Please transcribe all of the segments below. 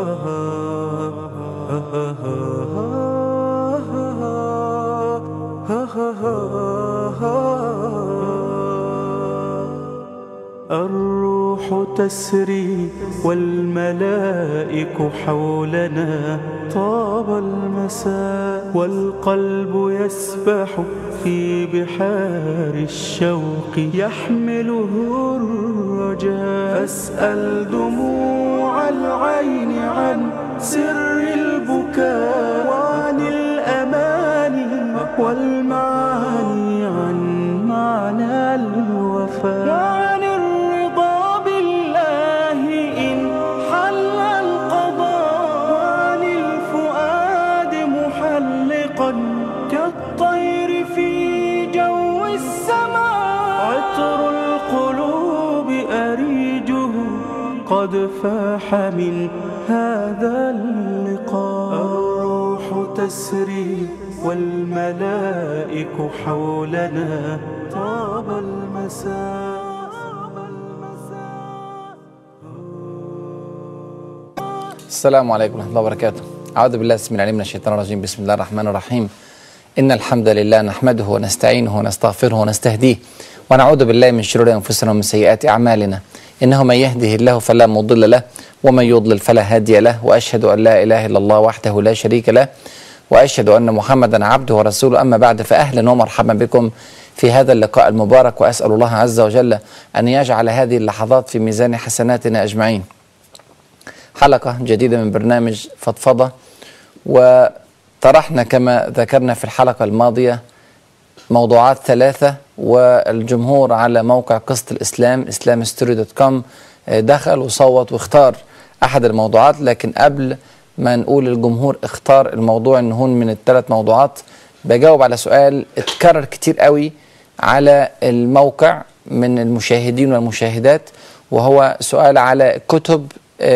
الروح تسري والملائك حولنا، طاب المساء والقلب يسبح في بحار الشوق يحمله الرجاء. أسأل دموع العين عن سر البكاء، وعن الأماني والمعاني، عن معنى الوفاء، وعن الرضا بالله إن حل القضاء، وعن الفؤاد محلقا كالطير في جو السماء. عطر القلوب أريجه قد فاح من هذا اللقاء. الروح تسري والملائك حولنا، طاب المساء. السلام عليكم ورحمة الله وبركاته. أعوذ بالله السميع العليم من الشيطان الرجيم. بسم الله الرحمن الرحيم. إن الحمد لله نحمده ونستعينه ونستغفره ونستهديه، ونعوذ بالله من شرور أنفسنا ومن سيئات أعمالنا. إنه من يهده الله فلا مضل له، ومن يضلل فلا هادي له، وأشهد أن لا إله إلا الله وحده لا شريك له، وأشهد أن محمدا عبده ورسوله. أما بعد، فأهلا ومرحبا بكم في هذا اللقاء المبارك، وأسأل الله عز وجل أن يجعل هذه اللحظات في ميزان حسناتنا أجمعين. حلقة جديدة من برنامج فضفضة، وطرحنا كما ذكرنا في الحلقة الماضية موضوعات 3، والجمهور على موقع قصة الإسلام islamhistory.com دخل وصوت واختار أحد الموضوعات. لكن قبل ما نقول الجمهور اختار الموضوع إنه من ال3 موضوعات، بجاوب على سؤال اتكرر كتير قوي على الموقع من المشاهدين والمشاهدات، وهو سؤال على كتب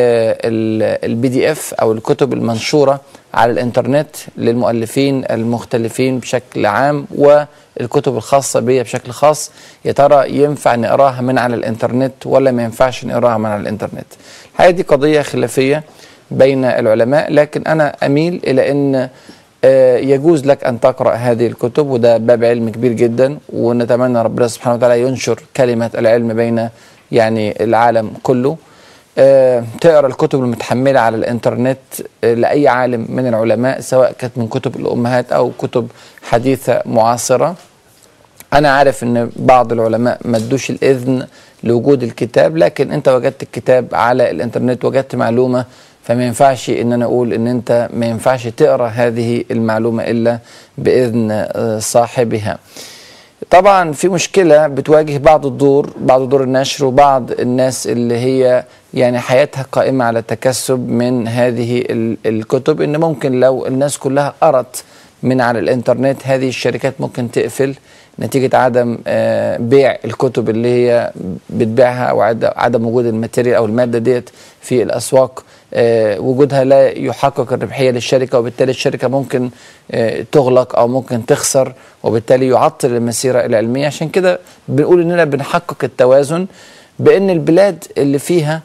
الPDF أو الكتب المنشورة على الإنترنت للمؤلفين المختلفين بشكل عام، والكتب الخاصة بي بشكل خاص. يا ترى ينفع نقراها من على الإنترنت ولا ما ينفعش نقراها من على الإنترنت؟ الحقيقة دي قضية خلافية بين العلماء، لكن أنا أميل إلى أن يجوز لك أن تقرأ هذه الكتب، وده باب علم كبير جدا، ونتمنى ربنا سبحانه وتعالى ينشر كلمة العلم بين يعني العالم كله. تقرأ الكتب المتحملة على الإنترنت لأي عالم من العلماء، سواء كانت من كتب الأمهات أو كتب حديثة معاصرة. أنا عارف أن بعض العلماء ما ادوش الإذن لوجود الكتاب، لكن أنت وجدت الكتاب على الإنترنت، وجدت معلومة، فما ينفعش ان انا اقول ان انت ما ينفعش تقرأ هذه المعلومة الا باذن صاحبها. طبعا في مشكلة بتواجه بعض دور النشر، وبعض الناس اللي هي يعني حياتها قائمة على التكسب من هذه الكتب، ان ممكن لو الناس كلها قرأت من على الانترنت، هذه الشركات ممكن تقفل نتيجة عدم بيع الكتب اللي هي بتبيعها، او عدم وجود الماتيريال او المادة ديت في الاسواق. وجودها لا يحقق الربحية للشركة، وبالتالي الشركة ممكن تغلق أو ممكن تخسر، وبالتالي يعطل المسيرة العلمية. عشان كده بنقول إننا بنحقق التوازن بأن البلاد اللي فيها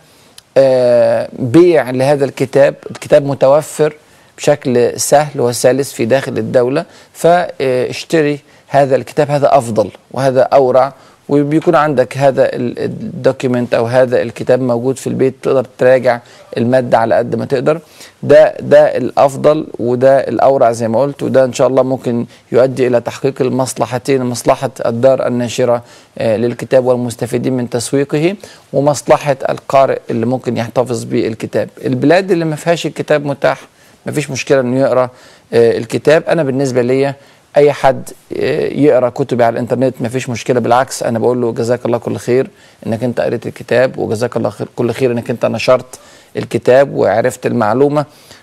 بيع لهذا الكتاب متوفر بشكل سهل وسلس في داخل الدولة، فاشتري هذا الكتاب. هذا أفضل وهذا أورع، وبيكون عندك هذا الدوكيمنت او هذا الكتاب موجود في البيت، تقدر تراجع المادة على قد ما تقدر. ده الافضل وده الاورع زي ما قلت، وده ان شاء الله ممكن يؤدي الى تحقيق المصلحتين: مصلحة الدار الناشرة للكتاب والمستفيدين من تسويقه، ومصلحة القارئ اللي ممكن يحتفظ بالكتاب. البلاد اللي ما فيهاش الكتاب متاح، ما فيش مشكلة انه يقرأ الكتاب. انا بالنسبة لي اي حد يقرأ كتبي على الانترنت ما فيش مشكلة، بالعكس انا بقول له جزاك الله كل خير انك انت قريت الكتاب، وجزاك الله كل خير انك انت نشرت الكتاب وعرفت المعلومة.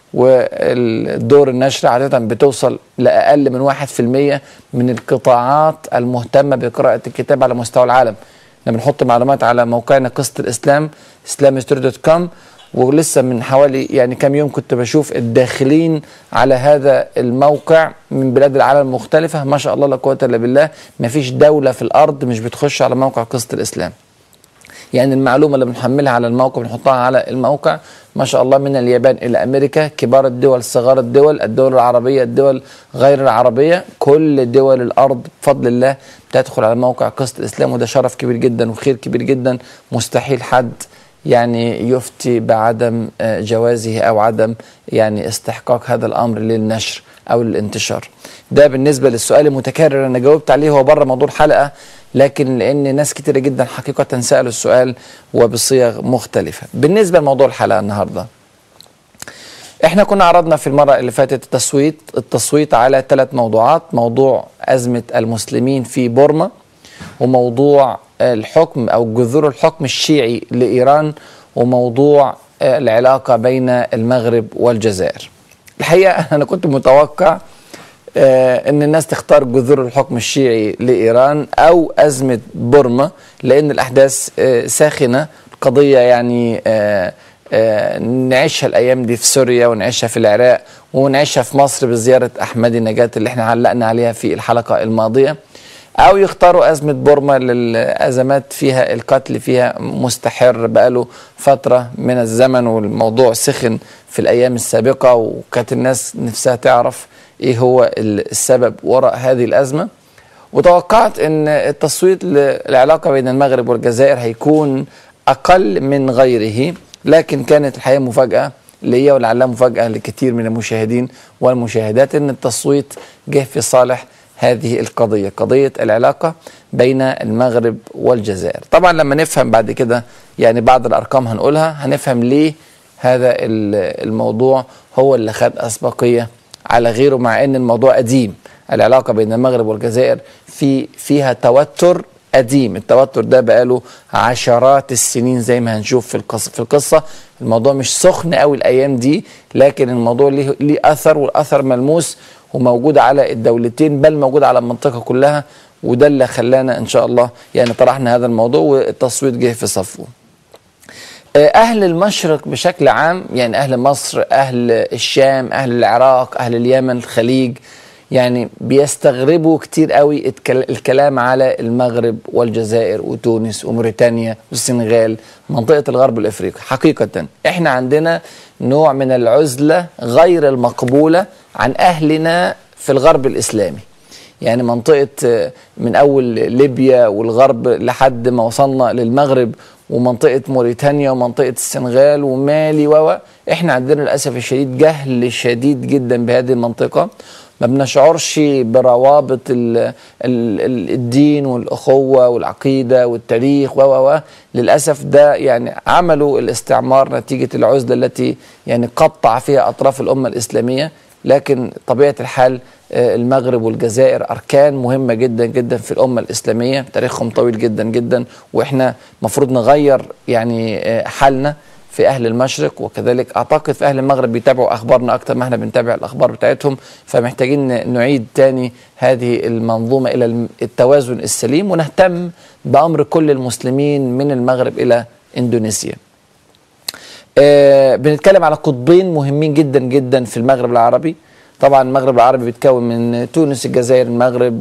والدور النشر عادة بتوصل لأقل من 1% من القطاعات المهتمة بقراءة الكتاب على مستوى العالم. احنا بنحط معلومات على موقعنا قصة الإسلام islamhistory.com، ولسه من حوالي يعني كام يوم كنت بشوف الداخلين على هذا الموقع من بلاد العالم المختلفة. ما شاء الله لا قوة إلا بالله، ما فيش دولة في الأرض مش بتخش على موقع قصة الإسلام. يعني المعلومة اللي بنحملها على الموقع بنحطها على الموقع ما شاء الله، من اليابان إلى أمريكا، كبار الدول، صغار الدول، الدول العربية، الدول غير العربية، كل دول الأرض بفضل الله بتدخل على موقع قصة الإسلام، وده شرف كبير جدا وخير كبير جدا. مستحيل حد يعني يفتي بعدم جوازه أو عدم يعني استحقاق هذا الأمر للنشر أو للانتشار. ده بالنسبة للسؤال المتكرر أنا جاوبت عليه، هو بره موضوع الحلقة، لكن لأن ناس كتيرة جدا حقيقة سألوا السؤال وبصيغ مختلفة. بالنسبة لموضوع الحلقة النهاردة، احنا كنا عرضنا في المرة اللي فاتت التصويت على 3 موضوعات: موضوع أزمة المسلمين في بورما، وموضوع الحكم أو جذور الحكم الشيعي لإيران، وموضوع العلاقة بين المغرب والجزائر. الحقيقة أنا كنت متوقع ان الناس تختار جذور الحكم الشيعي لإيران او أزمة بورما، لان الاحداث ساخنة، القضية يعني نعيشها الايام دي في سوريا، ونعيشها في العراق، ونعيشها في مصر بزيارة احمدي نجاة اللي احنا علقنا عليها في الحلقة الماضية، او يختاروا أزمة بورما للأزمات فيها القتل فيها مستحر بقاله فترة من الزمن، والموضوع سخن في الايام السابقة، وكانت الناس نفسها تعرف ايه هو السبب وراء هذه الأزمة. وتوقعت ان التصويت للعلاقة بين المغرب والجزائر هيكون اقل من غيره، لكن كانت الحقيقة مفاجأة ليا ولعلها مفاجأة لكثير من المشاهدين والمشاهدات، ان التصويت جه في صالح هذه القضية، قضية العلاقة بين المغرب والجزائر. طبعا لما نفهم بعد كده يعني بعض الارقام هنقولها، هنفهم ليه هذا الموضوع هو اللي خد أسبقية على غيره، مع ان الموضوع قديم. العلاقة بين المغرب والجزائر فيها توتر قديم، التوتر ده بقاله عشرات السنين زي ما هنشوف في القصة. الموضوع مش سخن قوي الايام دي، لكن الموضوع ليه اثر، والاثر ملموس وموجود على الدولتين، بل موجود على المنطقة كلها، وده اللي خلانا ان شاء الله يعني طرحنا هذا الموضوع والتصويت جه في صفه. أهل المشرق بشكل عام، يعني أهل مصر، أهل الشام، أهل العراق، أهل اليمن، الخليج، يعني بيستغربوا كتير قوي الكلام على المغرب والجزائر وتونس وموريتانيا والسنغال، منطقة الغرب الإفريقي. حقيقة إحنا عندنا نوع من العزلة غير المقبولة عن أهلنا في الغرب الإسلامي، يعني منطقة من أول ليبيا والغرب لحد ما وصلنا للمغرب، ومنطقة موريتانيا ومنطقة السنغال ومالي احنا عندنا للأسف الشديد جهل شديد جدا بهذه المنطقة، ما بنشعرش بروابط الدين والأخوة والعقيدة والتاريخ للأسف ده يعني عملوا الاستعمار نتيجة العزلة التي يعني قطع فيها أطراف الأمة الإسلامية. لكن طبيعة الحال المغرب والجزائر أركان مهمة جدا جدا في الأمة الإسلامية، تاريخهم طويل جدا جدا، وإحنا مفروض نغير يعني حالنا في أهل المشرق، وكذلك أعتقد في أهل المغرب بيتابعوا أخبارنا أكتر ما إحنا بنتابع الأخبار بتاعتهم، فمحتاجين نعيد تاني هذه المنظومة إلى التوازن السليم، ونهتم بأمر كل المسلمين من المغرب إلى إندونيسيا. بنتكلم على قطبين مهمين جدا جدا في المغرب العربي. طبعا المغرب العربي بيتكون من تونس، الجزائر، المغرب،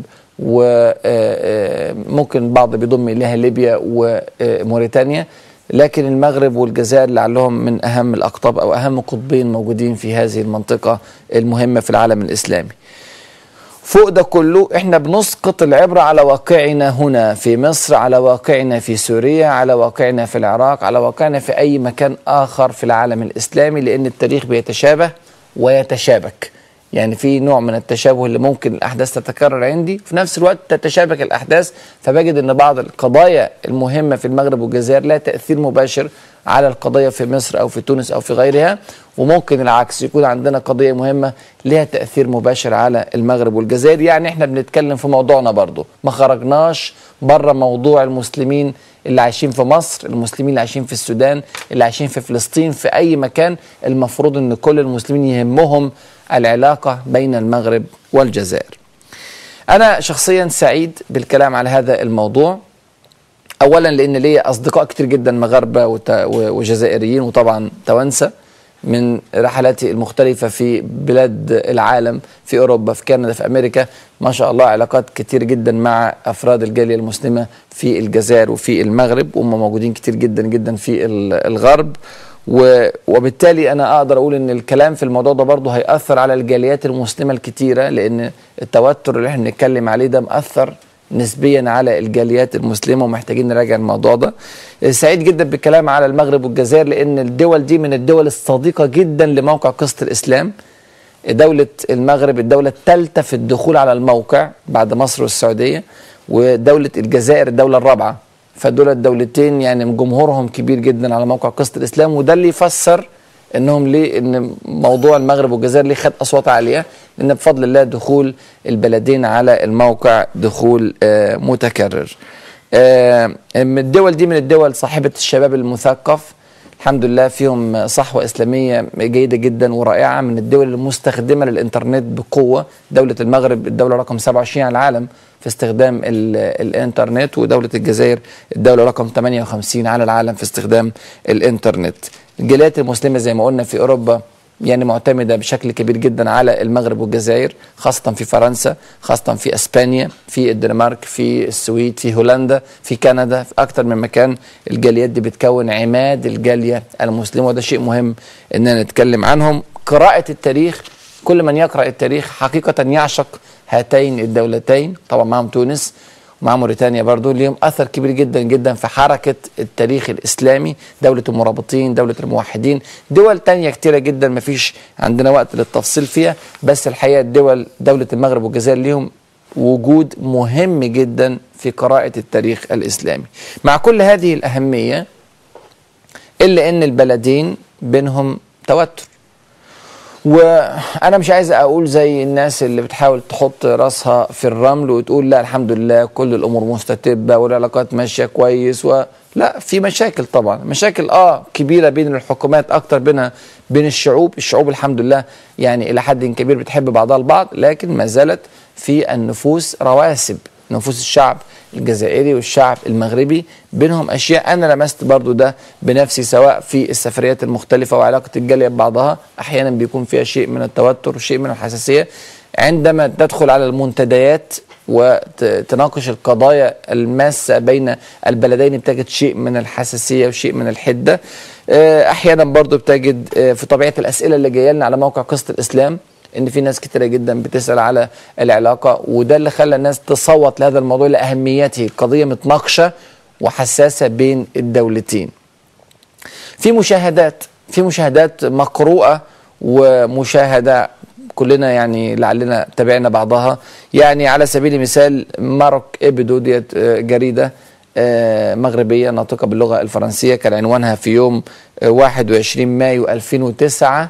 وممكن بعض بيضم إليها ليبيا وموريتانيا، لكن المغرب والجزائر لعلهم من أهم الأقطاب أو أهم قطبين موجودين في هذه المنطقة المهمة في العالم الإسلامي. فوق ده كله احنا بنسقط العبرة على واقعنا هنا في مصر، على واقعنا في سوريا، على واقعنا في العراق، على واقعنا في أي مكان آخر في العالم الإسلامي، لأن التاريخ بيتشابه ويتشابك، يعني في نوع من التشابه اللي ممكن الأحداث تتكرر عندي، في نفس الوقت تتشابك الأحداث، فبجد أن بعض القضايا المهمة في المغرب والجزائر لها تأثير مباشر على القضايا في مصر أو في تونس أو في غيرها، وممكن العكس يكون عندنا قضية مهمة لها تأثير مباشر على المغرب والجزائر. يعني احنا بنتكلم في موضوعنا برضو، ما خرجناش بره موضوع المسلمين اللي عايشين في مصر، المسلمين اللي عايشين في السودان، اللي عايشين في فلسطين، في أي مكان. المفروض أن كل المسلمين يهمهم العلاقة بين المغرب والجزائر. أنا شخصيا سعيد بالكلام على هذا الموضوع، أولا لأن لي أصدقاء كتير جدا مغاربة وجزائريين وطبعا توانسة من رحلاتي المختلفة في بلاد العالم، في أوروبا، في كندا، في أمريكا، ما شاء الله علاقات كتير جدا مع أفراد الجالية المسلمة في الجزائر وفي المغرب، وهم موجودين كتير جدا جدا في الغرب. وبالتالي أنا أقدر أقول إن الكلام في الموضوع ده برضه هيأثر على الجاليات المسلمة الكتيرة، لأن التوتر اللي احنا بنتكلم عليه ده مأثر نسبيا على الجاليات المسلمة، ومحتاجين نراجع الموضوع ده. سعيد جدا بالكلام على المغرب والجزائر، لأن الدول دي من الدول الصديقة جدا لموقع قصة الإسلام. دولة المغرب الدولة الثالثة في الدخول على الموقع بعد مصر والسعودية، ودولة الجزائر الدولة الرابعة. فدول الدولتين يعني جمهورهم كبير جدا على موقع قصة الإسلام، وده اللي يفسر انهم ليه ان موضوع المغرب والجزائر ليه خد اصوات عاليه، لان بفضل الله دخول البلدين على الموقع دخول متكرر. الدول دي من الدول صاحبه الشباب المثقف، الحمد لله فيهم صحوه اسلاميه جيده جدا ورائعه، من الدول المستخدمه للانترنت بقوه. دوله المغرب الدوله رقم 27 على العالم في استخدام الانترنت، ودوله الجزائر الدوله رقم 58 على العالم في استخدام الانترنت. الجاليات المسلمة زي ما قلنا في أوروبا يعني معتمدة بشكل كبير جدا على المغرب والجزائر، خاصة في فرنسا، خاصة في أسبانيا، في الدنمارك، في السويد، في هولندا، في كندا، في أكثر من مكان. الجاليات دي بتكون عماد الجالية المسلمة، وده شيء مهم إننا نتكلم عنهم. قراءة التاريخ، كل من يقرأ التاريخ حقيقة يعشق هاتين الدولتين، طبعا معهم تونس مع موريتانيا برضو، ليهم أثر كبير جدا جدا في حركة التاريخ الإسلامي. دولة المرابطين، دولة الموحدين، دول تانية كتيرة جدا ما فيش عندنا وقت للتفصيل فيها، بس الحقيقة دولة المغرب والجزائر ليهم وجود مهم جدا في قراءة التاريخ الإسلامي. مع كل هذه الأهمية إلا أن البلدين بينهم توتر، وانا مش عايز اقول زي الناس اللي بتحاول تحط راسها في الرمل وتقول لا الحمد لله كل الامور مستتبه والعلاقات ماشيه كويس، لا، في مشاكل طبعا، مشاكل كبيره بين الحكومات، اكتر بين الشعوب الحمد لله يعني الى حد كبير بتحب بعضها البعض، لكن ما زالت في النفوس رواسب، نفوس الشعب الجزائري والشعب المغربي بينهم أشياء أنا لمست برضو ده بنفسي، سواء في السفريات المختلفة وعلاقة الجالية ببعضها، أحيانا بيكون فيها شيء من التوتر وشيء من الحساسية. عندما تدخل على المنتديات وتناقش القضايا الماسة بين البلدين بتجد شيء من الحساسية وشيء من الحدة. أحيانا برضو بتجد في طبيعة الأسئلة اللي جاية لنا على موقع قصة الإسلام ان في ناس كتيرة جدا بتسأل على العلاقة، وده اللي خلى الناس تصوت لهذا الموضوع لأهميته، قضية متناقشة وحساسة بين الدولتين. في مشاهدات مقروءة ومشاهدة كلنا يعني لعلنا تابعنا بعضها. يعني على سبيل المثال ماروك إبدو ديت جريدة مغربية ناطقة باللغة الفرنسية، كان عنوانها في يوم 21 مايو 2009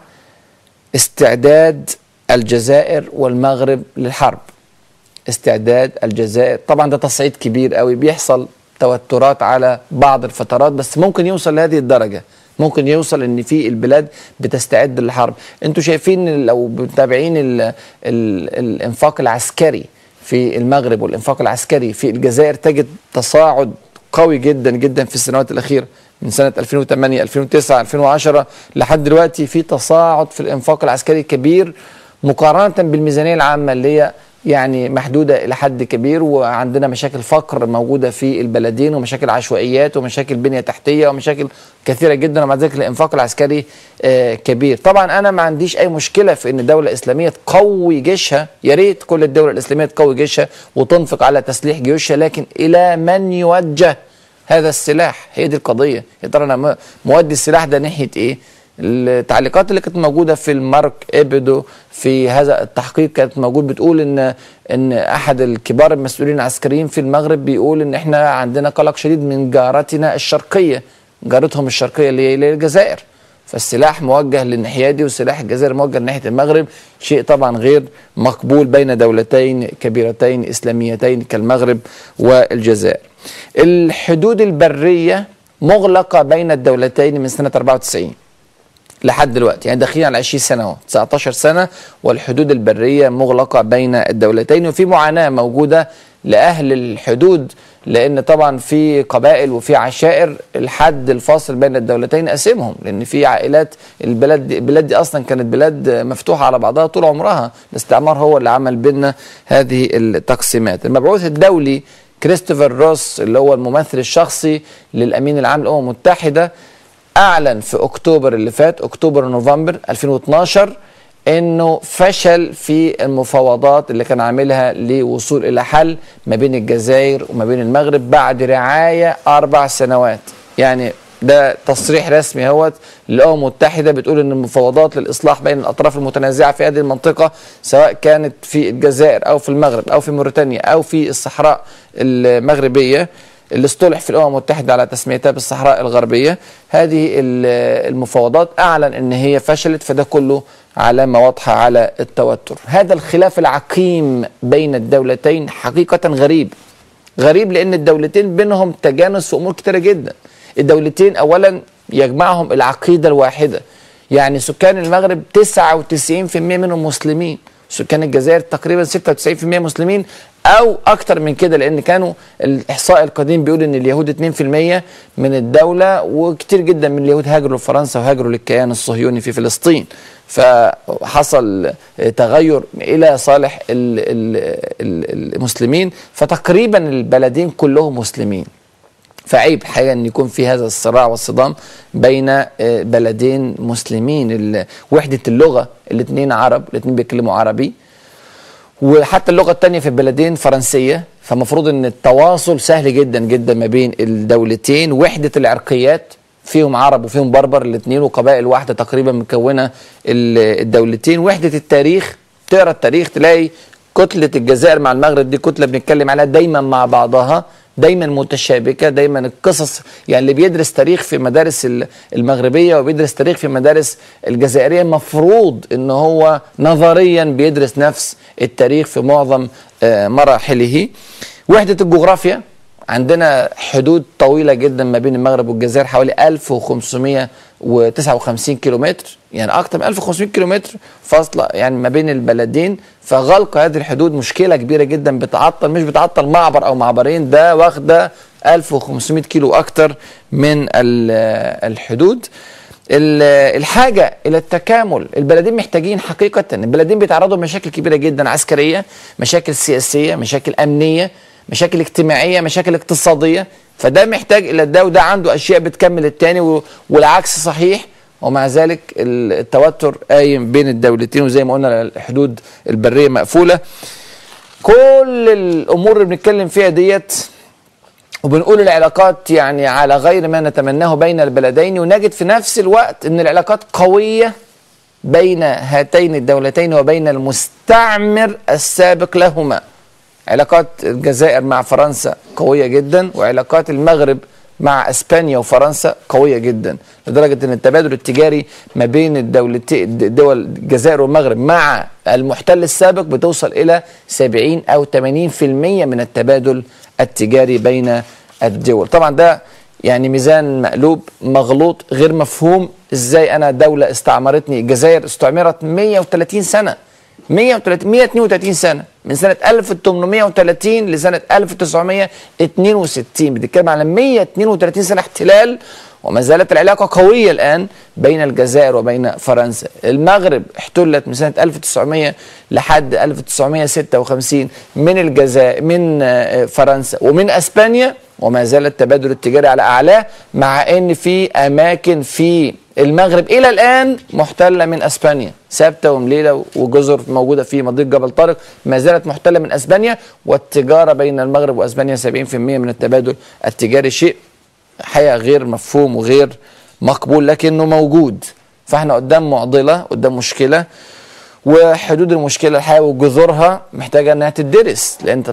استعداد الجزائر والمغرب للحرب. استعداد الجزائر، طبعا ده تصعيد كبير قوي، بيحصل توترات على بعض الفترات، بس ممكن يوصل لهذه الدرجة، ممكن يوصل ان في البلاد بتستعد للحرب. انتوا شايفين لو متابعين الانفاق العسكري في المغرب والانفاق العسكري في الجزائر، تجد تصاعد قوي جدا جدا في السنوات الأخيرة، من سنة 2008 2009 2010 لحد دلوقتي في تصاعد في الانفاق العسكري كبير مقارنة بالميزانية العامة اللي هي يعني محدودة إلى حد كبير، وعندنا مشاكل فقر موجودة في البلدين ومشاكل عشوائيات ومشاكل بنية تحتية ومشاكل كثيرة جدا، ومع ذلك الانفاق العسكري كبير. طبعا أنا ما عنديش أي مشكلة في أن دولة إسلامية تقوي جيشها، يا ريت كل الدول الإسلامية تقوي جيشها وتنفق على تسليح جيوشها، لكن إلى من يوجه هذا السلاح؟ هي دي القضية. يا ترى أنا مودي السلاح ده ناحية إيه؟ التعليقات اللي كانت موجودة في المارك إبدو في هذا التحقيق كانت موجود بتقول إن أحد الكبار المسؤولين العسكريين في المغرب بيقول إن إحنا عندنا قلق شديد من جارتنا الشرقية، جارتهم الشرقية اللي هي الجزائر، فالسلاح موجه للناحية دي والسلاح الجزائري موجه لناحية المغرب، شيء طبعا غير مقبول بين دولتين كبيرتين إسلاميتين كالمغرب والجزائر. الحدود البرية مغلقة بين الدولتين من سنة 94 لحد دلوقتي، يعني داخلين على 20 سنة 19 سنة والحدود البرية مغلقة بين الدولتين، وفي معاناة موجودة لأهل الحدود لان طبعا في قبائل وفي عشائر الحد الفاصل بين الدولتين قسمهم، لان في عائلات البلاد دي اصلا كانت بلاد مفتوحه على بعضها طول عمرها، الاستعمار هو اللي عمل بيننا هذه التقسيمات. المبعوث الدولي كريستوفر روس اللي هو الممثل الشخصي للامين العام للامم المتحده اعلن في اكتوبر اللي فات، اكتوبر نوفمبر 2012، انه فشل في المفاوضات اللي كان عاملها لوصول الى حل ما بين الجزائر وما بين المغرب بعد رعايه 4 سنوات. يعني ده تصريح رسمي اهوت للامم المتحده بتقول ان المفاوضات للاصلاح بين الاطراف المتنازعه في هذه المنطقه سواء كانت في الجزائر او في المغرب او في موريتانيا او في الصحراء المغربيه اللي اصطلح في الامم المتحده على تسميتها بالصحراء الغربيه، هذه المفاوضات اعلن ان هي فشلت، فده كله علامه واضحه على التوتر. هذا الخلاف العقيم بين الدولتين حقيقه غريب لان الدولتين بينهم تجانس في امور كتيره جدا. الدولتين اولا يجمعهم العقيده الواحده، يعني سكان المغرب 99% منهم مسلمين، سكان الجزائر تقريبا 96% مسلمين او اكتر من كده، لان كانوا الاحصاء القديم بيقول ان اليهود 2% من الدوله، وكتير جدا من اليهود هاجروا لفرنسا وهاجروا للكيان الصهيوني في فلسطين، فحصل تغير الى صالح المسلمين، فتقريبا البلدين كلهم مسلمين. فعيب حقيقة ان يكون في هذا الصراع والصدام بين بلدين مسلمين. وحدة اللغة، الاثنين عرب، الاثنين بيتكلموا عربي، وحتى اللغة الثانية في البلدين فرنسية، فمفروض ان التواصل سهل جدا جدا ما بين الدولتين. وحدة العرقيات، فيهم عرب وفيهم بربر الاثنين، وقبائل واحدة تقريبا مكونة الدولتين. وحدة التاريخ، تقرا التاريخ تلاقي كتلة الجزائر مع المغرب دي كتلة بنتكلم عليها دايما مع بعضها، دايما متشابكة، دايما القصص، يعني اللي بيدرس تاريخ في مدارس المغربية وبيدرس تاريخ في مدارس الجزائرية مفروض ان هو نظريا بيدرس نفس التاريخ في معظم مراحله. وحدة الجغرافيا، عندنا حدود طويلة جدا ما بين المغرب والجزائر، حوالي 1559 كيلومتر، يعني أكثر من 1500 كيلومتر فاصلة يعني ما بين البلدين. فغلق هذه الحدود مشكلة كبيرة جدا، مش بتعطل معبر أو معبرين، ده واخدة 1500 كيلو أكثر من الحدود. الحاجة إلى التكامل، البلدين محتاجين حقيقة، البلدين بيتعرضوا لمشاكل كبيرة جدا، عسكرية، مشاكل سياسية، مشاكل أمنية، مشاكل اجتماعية، مشاكل اقتصادية، فده محتاج إلى ده، وده عنده أشياء بتكمل التاني والعكس صحيح. ومع ذلك التوتر قايم بين الدولتين، وزي ما قلنا الحدود البرية مقفولة. كل الأمور اللي بنتكلم فيها ديت وبنقول العلاقات يعني على غير ما نتمناه بين البلدين، ونجد في نفس الوقت أن العلاقات قوية بين هاتين الدولتين وبين المستعمر السابق لهما. علاقات الجزائر مع فرنسا قوية جدا، وعلاقات المغرب مع اسبانيا وفرنسا قوية جدا، لدرجة ان التبادل التجاري ما بين الدول الجزائر والمغرب مع المحتل السابق بتوصل الى 70 او 80% من التبادل التجاري بين الدول. طبعا ده يعني ميزان مقلوب مغلوط غير مفهوم. ازاي انا دولة استعمرتني؟ الجزائر استعمرت 130 سنة، 132 سنة، من سنة 1830 لسنة 1962، بتتكلم على 132 سنة احتلال، وما زالت العلاقة قوية الآن بين الجزائر وبين فرنسا. المغرب احتلت من سنة 1900 لحد 1956 من الجزائر، من فرنسا ومن اسبانيا، وما زال التبادل التجاري على أعلاه، مع ان في اماكن في المغرب الى الان محتله من اسبانيا، ثابته ومليله وجزر موجوده في مضيق جبل طارق ما زالت محتله من اسبانيا. والتجاره بين المغرب واسبانيا 70% من التبادل التجاري، شيء حقيقه غير مفهوم وغير مقبول لكنه موجود. فاحنا قدام معضله، قدام مشكله، وحدود المشكله الحقيقه وجذورها محتاجه انها تدرس. لان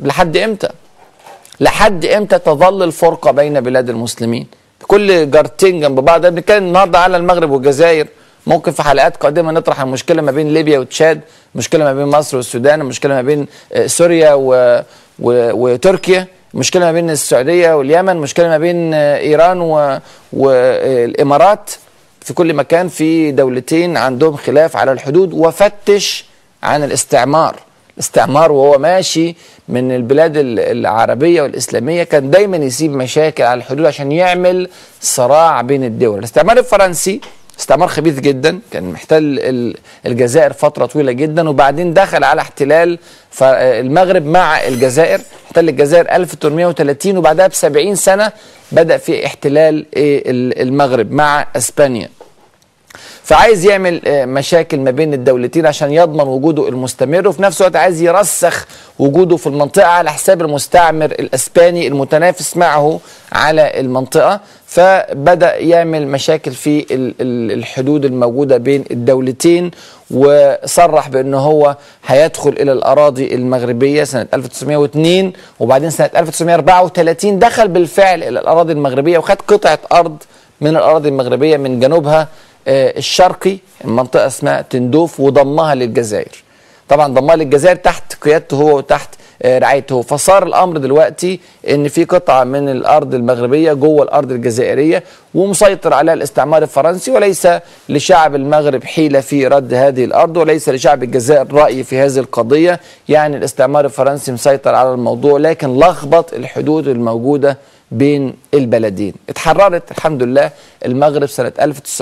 لحد امتى تظل الفرقه بين بلاد المسلمين؟ كل جارتين جنب بعض. بنتكلم النهارده على المغرب والجزائر، ممكن في حلقات قادمه نطرح المشكله ما بين ليبيا وتشاد، مشكله ما بين مصر والسودان، مشكله ما بين سوريا وتركيا، مشكله ما بين السعوديه واليمن، مشكله ما بين ايران والامارات. في كل مكان في دولتين عندهم خلاف على الحدود. وفتش عن الاستعمار. الاستعمار وهو ماشي من البلاد العربية والإسلامية كان دايما يسيب مشاكل على الحدود عشان يعمل صراع بين الدول. الاستعمار الفرنسي استعمار خبيث جدا، كان محتل الجزائر فترة طويلة جدا، وبعدين دخل على احتلال المغرب مع الجزائر، احتل الجزائر 1830، وبعدها ب70 سنة بدأ في احتلال المغرب مع اسبانيا. فعايز يعمل مشاكل ما بين الدولتين عشان يضمن وجوده المستمر، وفي نفس الوقت عايز يرسخ وجوده في المنطقة على حساب المستعمر الاسباني المتنافس معه على المنطقة. فبدأ يعمل مشاكل في الحدود الموجودة بين الدولتين، وصرح بأنه هو هيدخل إلى الأراضي المغربية سنة 1902، وبعدين سنة 1934 دخل بالفعل إلى الأراضي المغربية وخد قطعة أرض من الأراضي المغربية من جنوبها الشرقي، المنطقة اسمها تندوف، وضمها للجزائر. طبعا ضمها للجزائر تحت قيادته هو وتحت رعايته. فصار الامر دلوقتي ان في قطعه من الارض المغربيه جوه الارض الجزائريه، ومسيطر عليها الاستعمار الفرنسي، وليس لشعب المغرب حيله في رد هذه الارض، وليس لشعب الجزائر راي في هذه القضيه. يعني الاستعمار الفرنسي مسيطر على الموضوع، لكن لخبط الحدود الموجوده بين البلدين. اتحررت الحمد لله المغرب سنة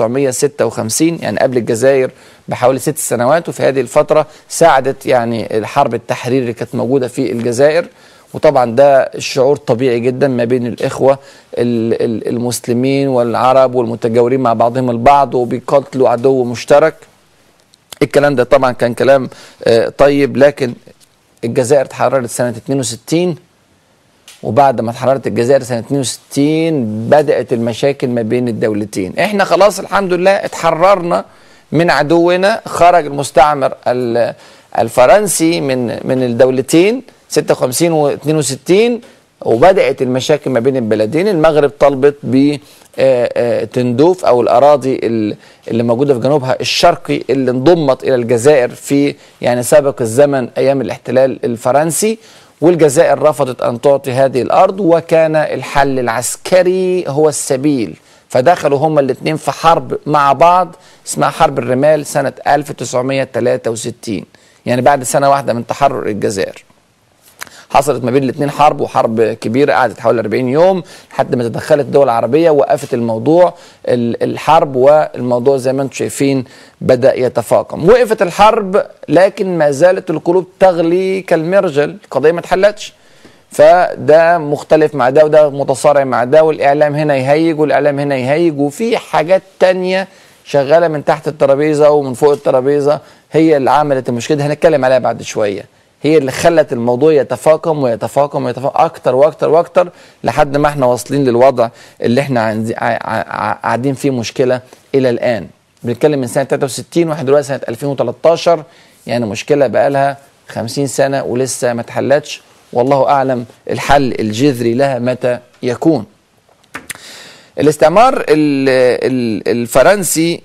1956، يعني قبل الجزائر بحوالي 6 سنوات، وفي هذه الفترة ساعدت يعني الحرب التحرير اللي كانت موجودة في الجزائر. وطبعا ده الشعور طبيعي جدا ما بين الإخوة المسلمين والعرب والمتجاورين مع بعضهم البعض وبيقاتلوا عدو مشترك. الكلام ده طبعا كان كلام طيب، لكن الجزائر اتحررت سنة 62، وبعد ما اتحررت الجزائر سنة 62 بدأت المشاكل ما بين الدولتين. احنا خلاص الحمد لله اتحررنا من عدونا، خرج المستعمر الفرنسي من الدولتين 56 و 62، وبدأت المشاكل ما بين البلدين. المغرب طلبت بتندوف او الاراضي اللي موجودة في جنوبها الشرقي اللي انضمت الى الجزائر في يعني سابق الزمن ايام الاحتلال الفرنسي، والجزائر رفضت أن تعطي هذه الأرض، وكان الحل العسكري هو السبيل. فدخلوا هما الاثنين في حرب مع بعض اسمها حرب الرمال سنة 1963، يعني بعد سنة واحدة من تحرر الجزائر. حصلت ما بين الاثنين حرب، وحرب كبيرة قعدت حوالي 40 يوم لحد ما تدخلت الدول العربية وقفت الموضوع الحرب، والموضوع زي ما انتم شايفين بدأ يتفاقم. وقفت الحرب لكن ما زالت القلوب تغلي كالمرجل، القضية ما اتحلتش. فده مختلف مع ده وده متصارع مع ده، والإعلام هنا يهيج والإعلام هنا يهيج، وفي حاجات تانية شغالة من تحت الترابيزة ومن فوق الترابيزة هي اللي عملت المشكلة دي، هنتكلم عليها بعد شوية. هي اللي خلت الموضوع يتفاقم ويتفاقم ويتفاقم أكتر وأكتر وأكتر لحد ما احنا واصلين للوضع اللي احنا قاعدين فيه مشكلة إلى الآن. بنتكلم من سنة 63 واحد دلوقتي سنة 2013، يعني مشكلة بقالها 50 سنة ولسه ما اتحلتش، والله أعلم الحل الجذري لها متى يكون. الاستعمار الفرنسي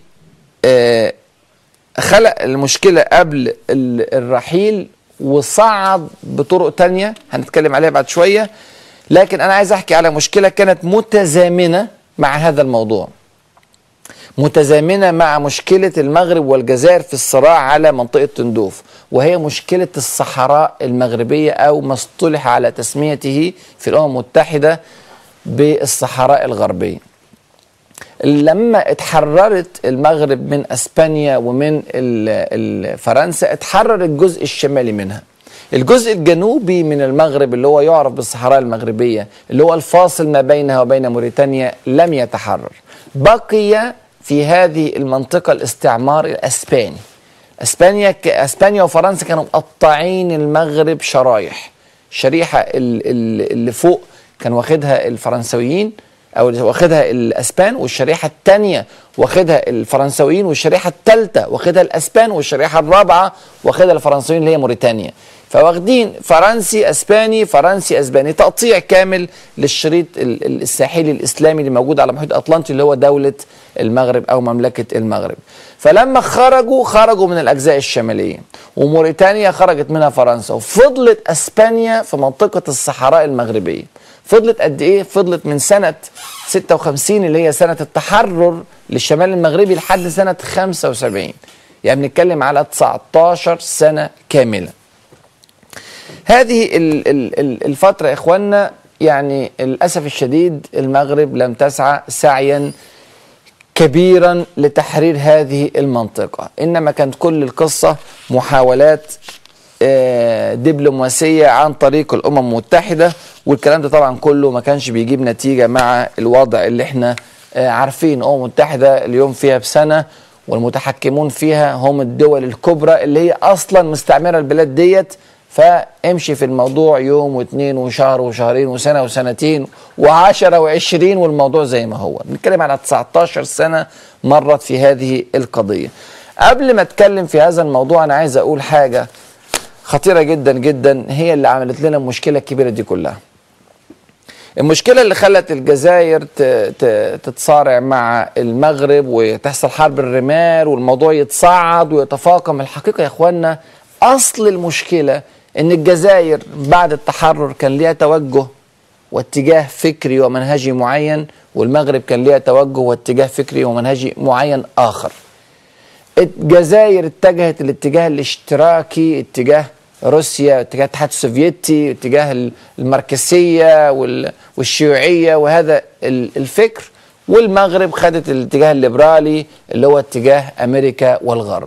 خلق المشكلة قبل الرحيل وصعد بطرق تانية هنتكلم عليها بعد شوية، لكن أنا عايز أحكي على مشكلة كانت متزامنة مع هذا الموضوع، متزامنة مع مشكلة المغرب والجزائر في الصراع على منطقة تندوف، وهي مشكلة الصحراء المغربية أو ما اصطلح على تسميته في الأمم المتحدة بالصحراء الغربية. لما اتحررت المغرب من اسبانيا ومن فرنسا اتحرر الجزء الشمالي منها. الجزء الجنوبي من المغرب اللي هو يعرف بالصحراء المغربية اللي هو الفاصل ما بينها وبين موريتانيا لم يتحرر. بقي في هذه المنطقة الاستعمار الاسباني. اسبانيا وفرنسا كانوا مقطعين المغرب شرايح. الشريحة اللي فوق كان واخدها الفرنسويين او واخدها الاسبان، والشريحه الثانيه واخدها الفرنسويين، والشريحه الثالثه واخدها الاسبان، والشريحه الرابعه واخدها الفرنسويين اللي هي موريتانيا. فواخدين فرنسي اسباني فرنسي اسباني، تقطيع كامل للشريط الساحلي الاسلامي اللي موجود على محيط الاطلنطي اللي هو دوله المغرب او مملكه المغرب. فلما خرجوا من الاجزاء الشماليه، وموريتانيا خرجت منها فرنسا، وفضلت اسبانيا في منطقه الصحراء المغربيه. فضلت قد ايه؟ فضلت من سنة 56 اللي هي سنة التحرر للشمال المغربي لحد سنة 75، يعني بنتكلم على 19 سنة كاملة. هذه الفترة يا إخواننا يعني للأسف الشديد المغرب لم تسعى سعيا كبيرا لتحرير هذه المنطقة، إنما كانت كل القصة محاولات دبلوماسية عن طريق الأمم المتحدة، والكلام ده طبعا كله ما كانش بيجيب نتيجة مع الوضع اللي احنا عارفين. الأمم المتحدة اليوم فيها بسنة، والمتحكمون فيها هم الدول الكبرى اللي هي أصلا مستعمرة البلاد ديت، فامشي في الموضوع يوم واثنين وشهر وشهرين وسنة وسنتين و10 و20 والموضوع زي ما هو. بنتكلم على 19 سنة مرت في هذه القضية. قبل ما اتكلم في هذا الموضوع أنا عايز أقول حاجة خطيرة جدا جدا هي اللي عملت لنا المشكلة الكبيرة دي كلها. المشكلة اللي خلت الجزائر تتصارع مع المغرب وتحصل حرب الرمال والموضوع يتصاعد ويتفاقم. الحقيقة يا اخوانا اصل المشكلة ان الجزائر بعد التحرر كان ليها توجه واتجاه فكري ومنهجي معين، والمغرب كان ليها توجه واتجاه فكري ومنهجي معين اخر. الجزائر اتجهت الاتجاه الاشتراكي، اتجاه روسيا، اتجاه الاتحاد السوفيتي، اتجاه الماركسية والشيوعية وهذا الفكر، والمغرب خدت الاتجاه الليبرالي اللي هو اتجاه أمريكا والغرب.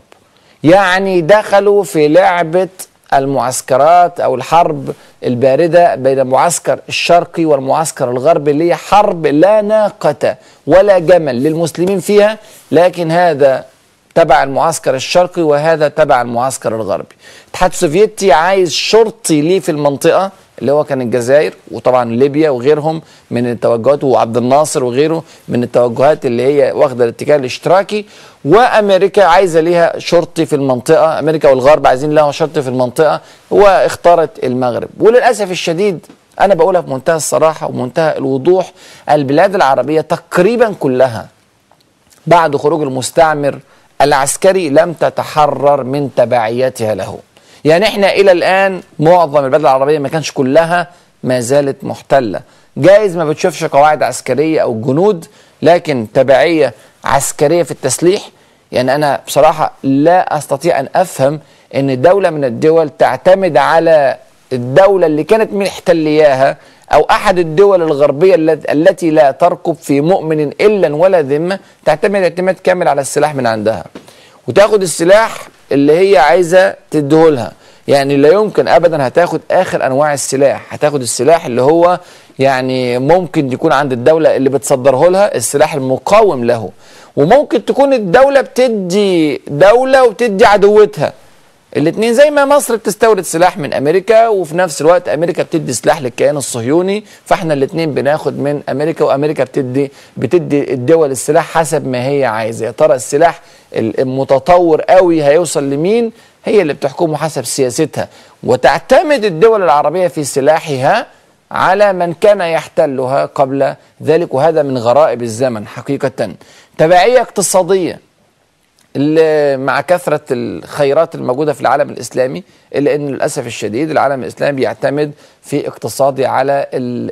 يعني دخلوا في لعبة المعسكرات أو الحرب الباردة بين المعسكر الشرقي والمعسكر الغربي، اللي هي حرب لا ناقة ولا جمل للمسلمين فيها، لكن هذا تبع المعسكر الشرقي وهذا تبع المعسكر الغربي. الاتحاد السوفيتي عايز شرطي ليه في المنطقة اللي هو كان الجزائر، وطبعا ليبيا وغيرهم من التوجهات، وعبد الناصر وغيره من التوجهات اللي هي واخده الاتجاه الاشتراكي، وامريكا عايزه ليها شرطي في المنطقه، امريكا والغرب عايزين لها شرطي في المنطقه، واختارت المغرب. وللاسف الشديد انا بقولها بمنتهى الصراحه ومنتهى الوضوح، البلاد العربيه تقريبا كلها بعد خروج المستعمر العسكري لم تتحرر من تبعياتها له. يعني احنا الى الان معظم البلاد العربيه ما كانش كلها ما زالت محتله، جايز ما بتشوفش قواعد عسكريه او جنود، لكن تبعيه عسكريه في التسليح. يعني انا بصراحه لا استطيع ان افهم ان دوله من الدول تعتمد على الدوله اللي كانت محتلياها او احد الدول الغربيه التي لا ترقب في مؤمن الا ولا ذمه، تعتمد اعتماد كامل على السلاح من عندها، وتاخد السلاح اللي هي عايزه تديهولها. يعني لا يمكن ابدا هتاخد اخر انواع السلاح، هتاخد السلاح اللي هو يعني ممكن يكون عند الدوله اللي بتصدره لها السلاح المقاوم له، وممكن تكون الدوله بتدي دوله وبتدي عدوتها الاثنين، زي ما مصر بتستورد سلاح من امريكا وفي نفس الوقت امريكا بتدي سلاح للكيان الصهيوني، فاحنا الاثنين بناخد من امريكا، وامريكا بتدي الدول السلاح حسب ما هي عايزه. يا ترى السلاح المتطور قوي هيوصل لمين؟ هي اللي بتحكمه حسب سياستها، وتعتمد الدول العربيه في سلاحها على من كان يحتلها قبل ذلك، وهذا من غرائب الزمن حقيقه. تبعيه اقتصاديه اللي مع كثرة الخيرات الموجودة في العالم الإسلامي، إلا أن للأسف الشديد العالم الإسلامي بيعتمد في اقتصاده على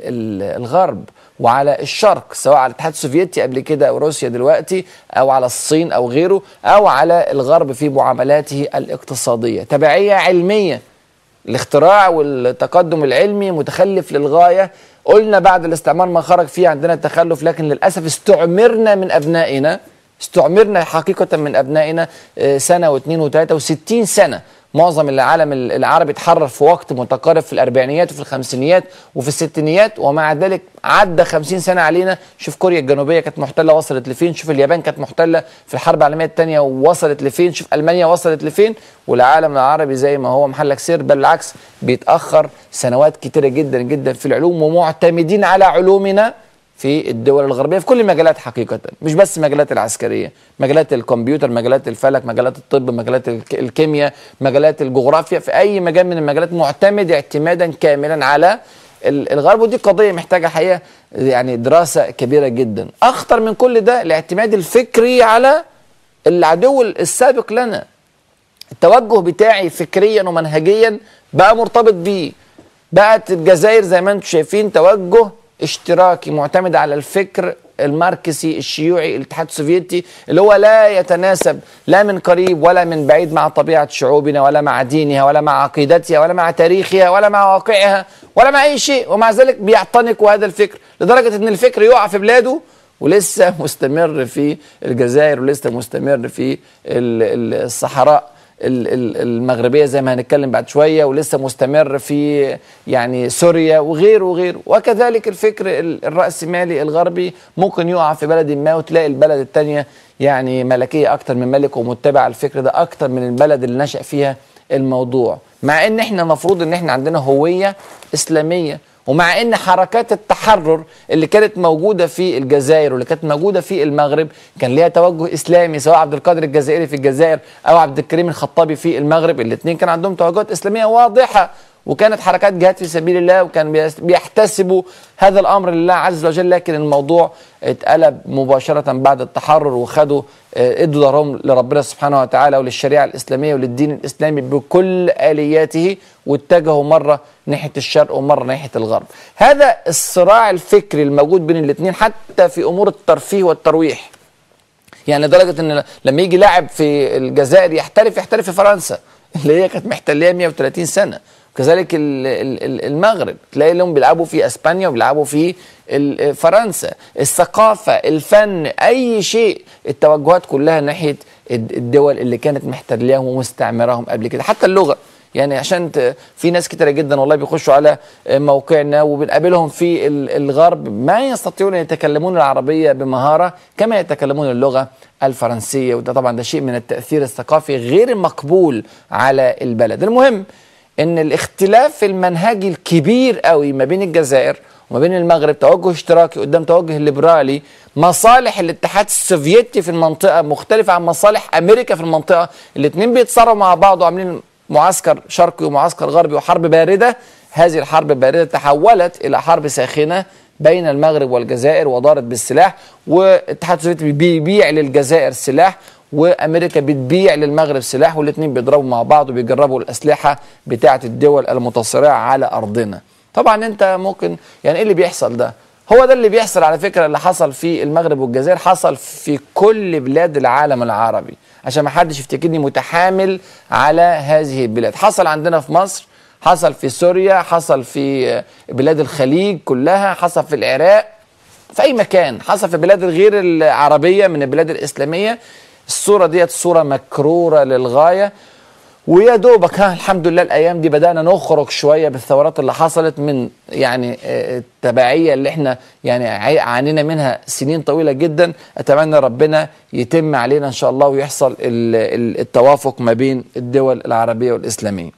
الغرب وعلى الشرق، سواء على الاتحاد السوفيتي قبل كده أو روسيا دلوقتي أو على الصين أو غيره، أو على الغرب في معاملاته الاقتصادية. تبعية علمية، الاختراع والتقدم العلمي متخلف للغاية. قلنا بعد الاستعمار ما خرج فيه عندنا تخلف، لكن للأسف استعمرنا من أبنائنا، استعمرنا حقيقة من أبنائنا سنة واثنين وثلاثة و60 سنة. معظم العالم العربي اتحرر في وقت متقارب في الأربعينيات وفي الخمسينيات وفي الستينيات، ومع ذلك عدى 50 سنة علينا. شوف كوريا الجنوبية كانت محتلة وصلت لفين، شوف اليابان كانت محتلة في الحرب العالمية الثانية ووصلت لفين، شوف ألمانيا وصلت لفين، والعالم العربي زي ما هو محلك سير، بل العكس بيتأخر سنوات كتيرة جدا جدا في العلوم، ومعتمدين على علومنا في الدول الغربية في كل المجالات حقيقة، مش بس مجالات العسكرية، مجالات الكمبيوتر، مجالات الفلك، مجالات الطب، مجالات الكيمياء، مجالات الجغرافيا، في أي مجال من المجالات معتمد اعتمادا كاملا على الغرب. ودي قضية محتاجة حقيقة يعني دراسة كبيرة جدا. أخطر من كل ده الاعتماد الفكري على العدو السابق لنا. التوجه بتاعي فكريا ومنهجيا بقى مرتبط بيه. بقت الجزائر زي ما انتم شايفين توجه اشتراكي معتمد على الفكر الماركسي الشيوعي الاتحاد السوفيتي، اللي هو لا يتناسب لا من قريب ولا من بعيد مع طبيعة شعوبنا ولا مع دينها ولا مع عقيدتها ولا مع تاريخها ولا مع واقعها ولا مع أي شيء، ومع ذلك بيعتنقوا هذا الفكر لدرجة أن الفكر يقع في بلاده ولسه مستمر في الجزائر ولسه مستمر في الصحراء المغربية زي ما هنتكلم بعد شوية، ولسه مستمر في يعني سوريا وغيره وغيره. وكذلك الفكر الرأسمالي الغربي ممكن يقع في بلد ما وتلاقي البلد التانية يعني ملكية أكتر من ملك ومتبع الفكر ده أكتر من البلد اللي نشأ فيها الموضوع، مع إن إحنا المفروض إن إحنا عندنا هوية إسلامية، ومع ان حركات التحرر اللي كانت موجوده في الجزائر واللي كانت موجوده في المغرب كان ليها توجه اسلامي، سواء عبد القادر الجزائري في الجزائر او عبد الكريم الخطابي في المغرب، الاثنين كان عندهم توجهات اسلاميه واضحه، وكانت حركات جهاد في سبيل الله، وكان بيحتسبوا هذا الامر لله عز وجل. لكن الموضوع اتقلب مباشره بعد التحرر، وخدوا ادوا ظهرهم لربنا سبحانه وتعالى وللشريعه الاسلاميه وللدين الاسلامي بكل الياته، واتجهوا مره ناحيه الشرق ومره ناحيه الغرب. هذا الصراع الفكري الموجود بين الاثنين حتى في امور الترفيه والترويح، يعني لدرجه ان لما يجي لاعب في الجزائر يحترف في فرنسا اللي هي كانت محتليه 130 سنه، كذلك المغرب تلاقي لهم بيلعبوا في اسبانيا وبيلعبوا في فرنسا. الثقافه، الفن، اي شيء، التوجهات كلها ناحيه الدول اللي كانت محتلياهم ومستعمراهم قبل كده. حتى اللغه، يعني عشان في ناس كتيره جدا والله بيخشوا على موقعنا وبنقابلهم في الغرب ما يستطيعون ان يتكلمون العربيه بمهاره كما يتكلمون اللغه الفرنسيه، وده طبعا ده شيء من التاثير الثقافي غير مقبول على البلد. المهم ان الاختلاف المنهجي الكبير قوي ما بين الجزائر وما بين المغرب، توجه اشتراكي قدام توجه ليبرالي، مصالح الاتحاد السوفيتي في المنطقه مختلفه عن مصالح امريكا في المنطقه، الاثنين بيتصارعوا مع بعض وعاملين معسكر شرقي ومعسكر غربي وحرب باردة. هذه الحرب الباردة تحولت إلى حرب ساخنة بين المغرب والجزائر ودارت بالسلاح، والاتحاد السوفيتي بيبيع للجزائر سلاح وأمريكا بتبيع للمغرب سلاح، والاثنين بيضربوا مع بعض وبيجربوا الأسلحة بتاعة الدول المتصارعة على أرضنا. طبعا أنت ممكن يعني إيه اللي بيحصل ده؟ هو ده اللي بيحصل على فكرة، اللي حصل في المغرب والجزائر حصل في كل بلاد العالم العربي، عشان ما حدش يفتكرني متحامل على هذه البلاد. حصل عندنا في مصر، حصل في سوريا، حصل في بلاد الخليج كلها، حصل في العراق، في أي مكان، حصل في بلاد الغير العربية من البلاد الإسلامية. الصورة ديت صورة مكرورة للغاية، ويا دوبك الحمد لله الايام دي بدانا نخرج شويه بالثورات اللي حصلت من يعني التبعيه اللي احنا يعني عانينا منها سنين طويله جدا. اتمنى ربنا يتم علينا ان شاء الله ويحصل التوافق ما بين الدول العربيه والاسلاميه.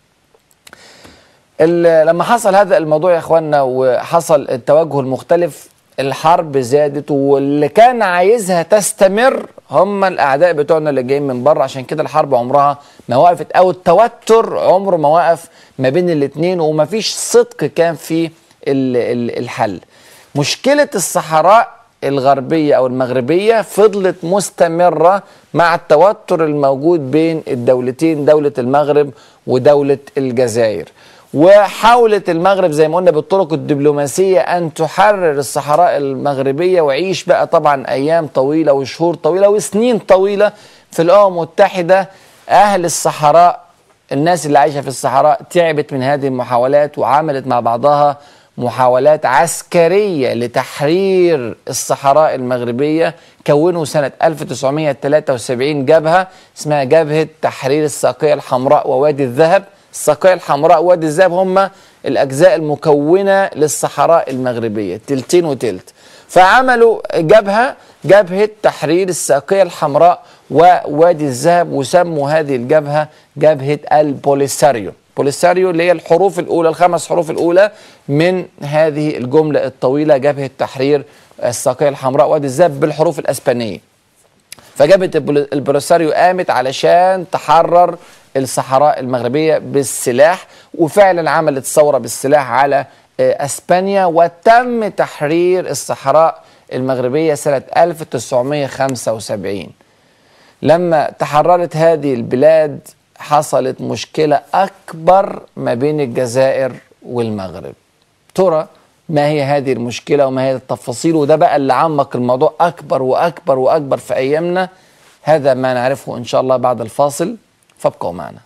لما حصل هذا الموضوع يا اخواننا وحصل التوجه المختلف، الحرب زادت، واللي كان عايزها تستمر هم الاعداء بتوعنا اللي جايين من بره. عشان كده الحرب عمرها ما وقفت، او التوتر عمره ما وقف ما بين الاثنين، وما فيش صدق كان في الحل. مشكلة الصحراء الغربية او المغربية فضلت مستمرة مع التوتر الموجود بين الدولتين، دولة المغرب ودولة الجزائر. وحاولت المغرب زي ما قلنا بالطرق الدبلوماسية أن تحرر الصحراء المغربية، وعيش بقى طبعا أيام طويلة وشهور طويلة وسنين طويلة في الأمم المتحدة. أهل الصحراء، الناس اللي عايشة في الصحراء تعبت من هذه المحاولات، وعملت مع بعضها محاولات عسكرية لتحرير الصحراء المغربية. كونوا سنة 1973 جبهة اسمها جبهة تحرير الساقية الحمراء ووادي الذهب. الساقية الحمراء ووادي الذهب هم الأجزاء المكونة للصحراء المغربية، تلتين وتلت. فعملوا جبهة تحرير الساقية الحمراء ووادي الذهب، وسموا هذه الجبهة جبهة البوليساريو. بوليساريو اللي هي الحروف الأولى، الخمس حروف الأولى من هذه الجملة الطويلة، جبهة تحرير الساقية الحمراء ووادي الذهب بالحروف الأسبانية. فجبهة البوليساريو قامت علشان تحرر الصحراء المغربية بالسلاح، وفعلا عملت ثورة بالسلاح على أسبانيا، وتم تحرير الصحراء المغربية سنة 1975. لما تحررت هذه البلاد حصلت مشكلة أكبر ما بين الجزائر والمغرب. ترى ما هي هذه المشكلة وما هي التفاصيل، وده بقى اللي عمق الموضوع أكبر وأكبر وأكبر في أيامنا. هذا ما نعرفه إن شاء الله بعد الفاصل، فابقوا معنا.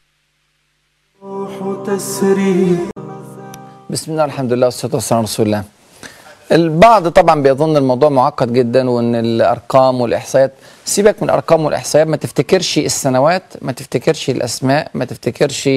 بسم الله الحمد لله والصلاة والسلام على رسول الله. البعض طبعا بيظن الموضوع معقد جدا، وان الارقام والاحصائيات، سيبك من الارقام والاحصائيات، ما تفتكرش السنوات، ما تفتكرش الاسماء، ما تفتكرش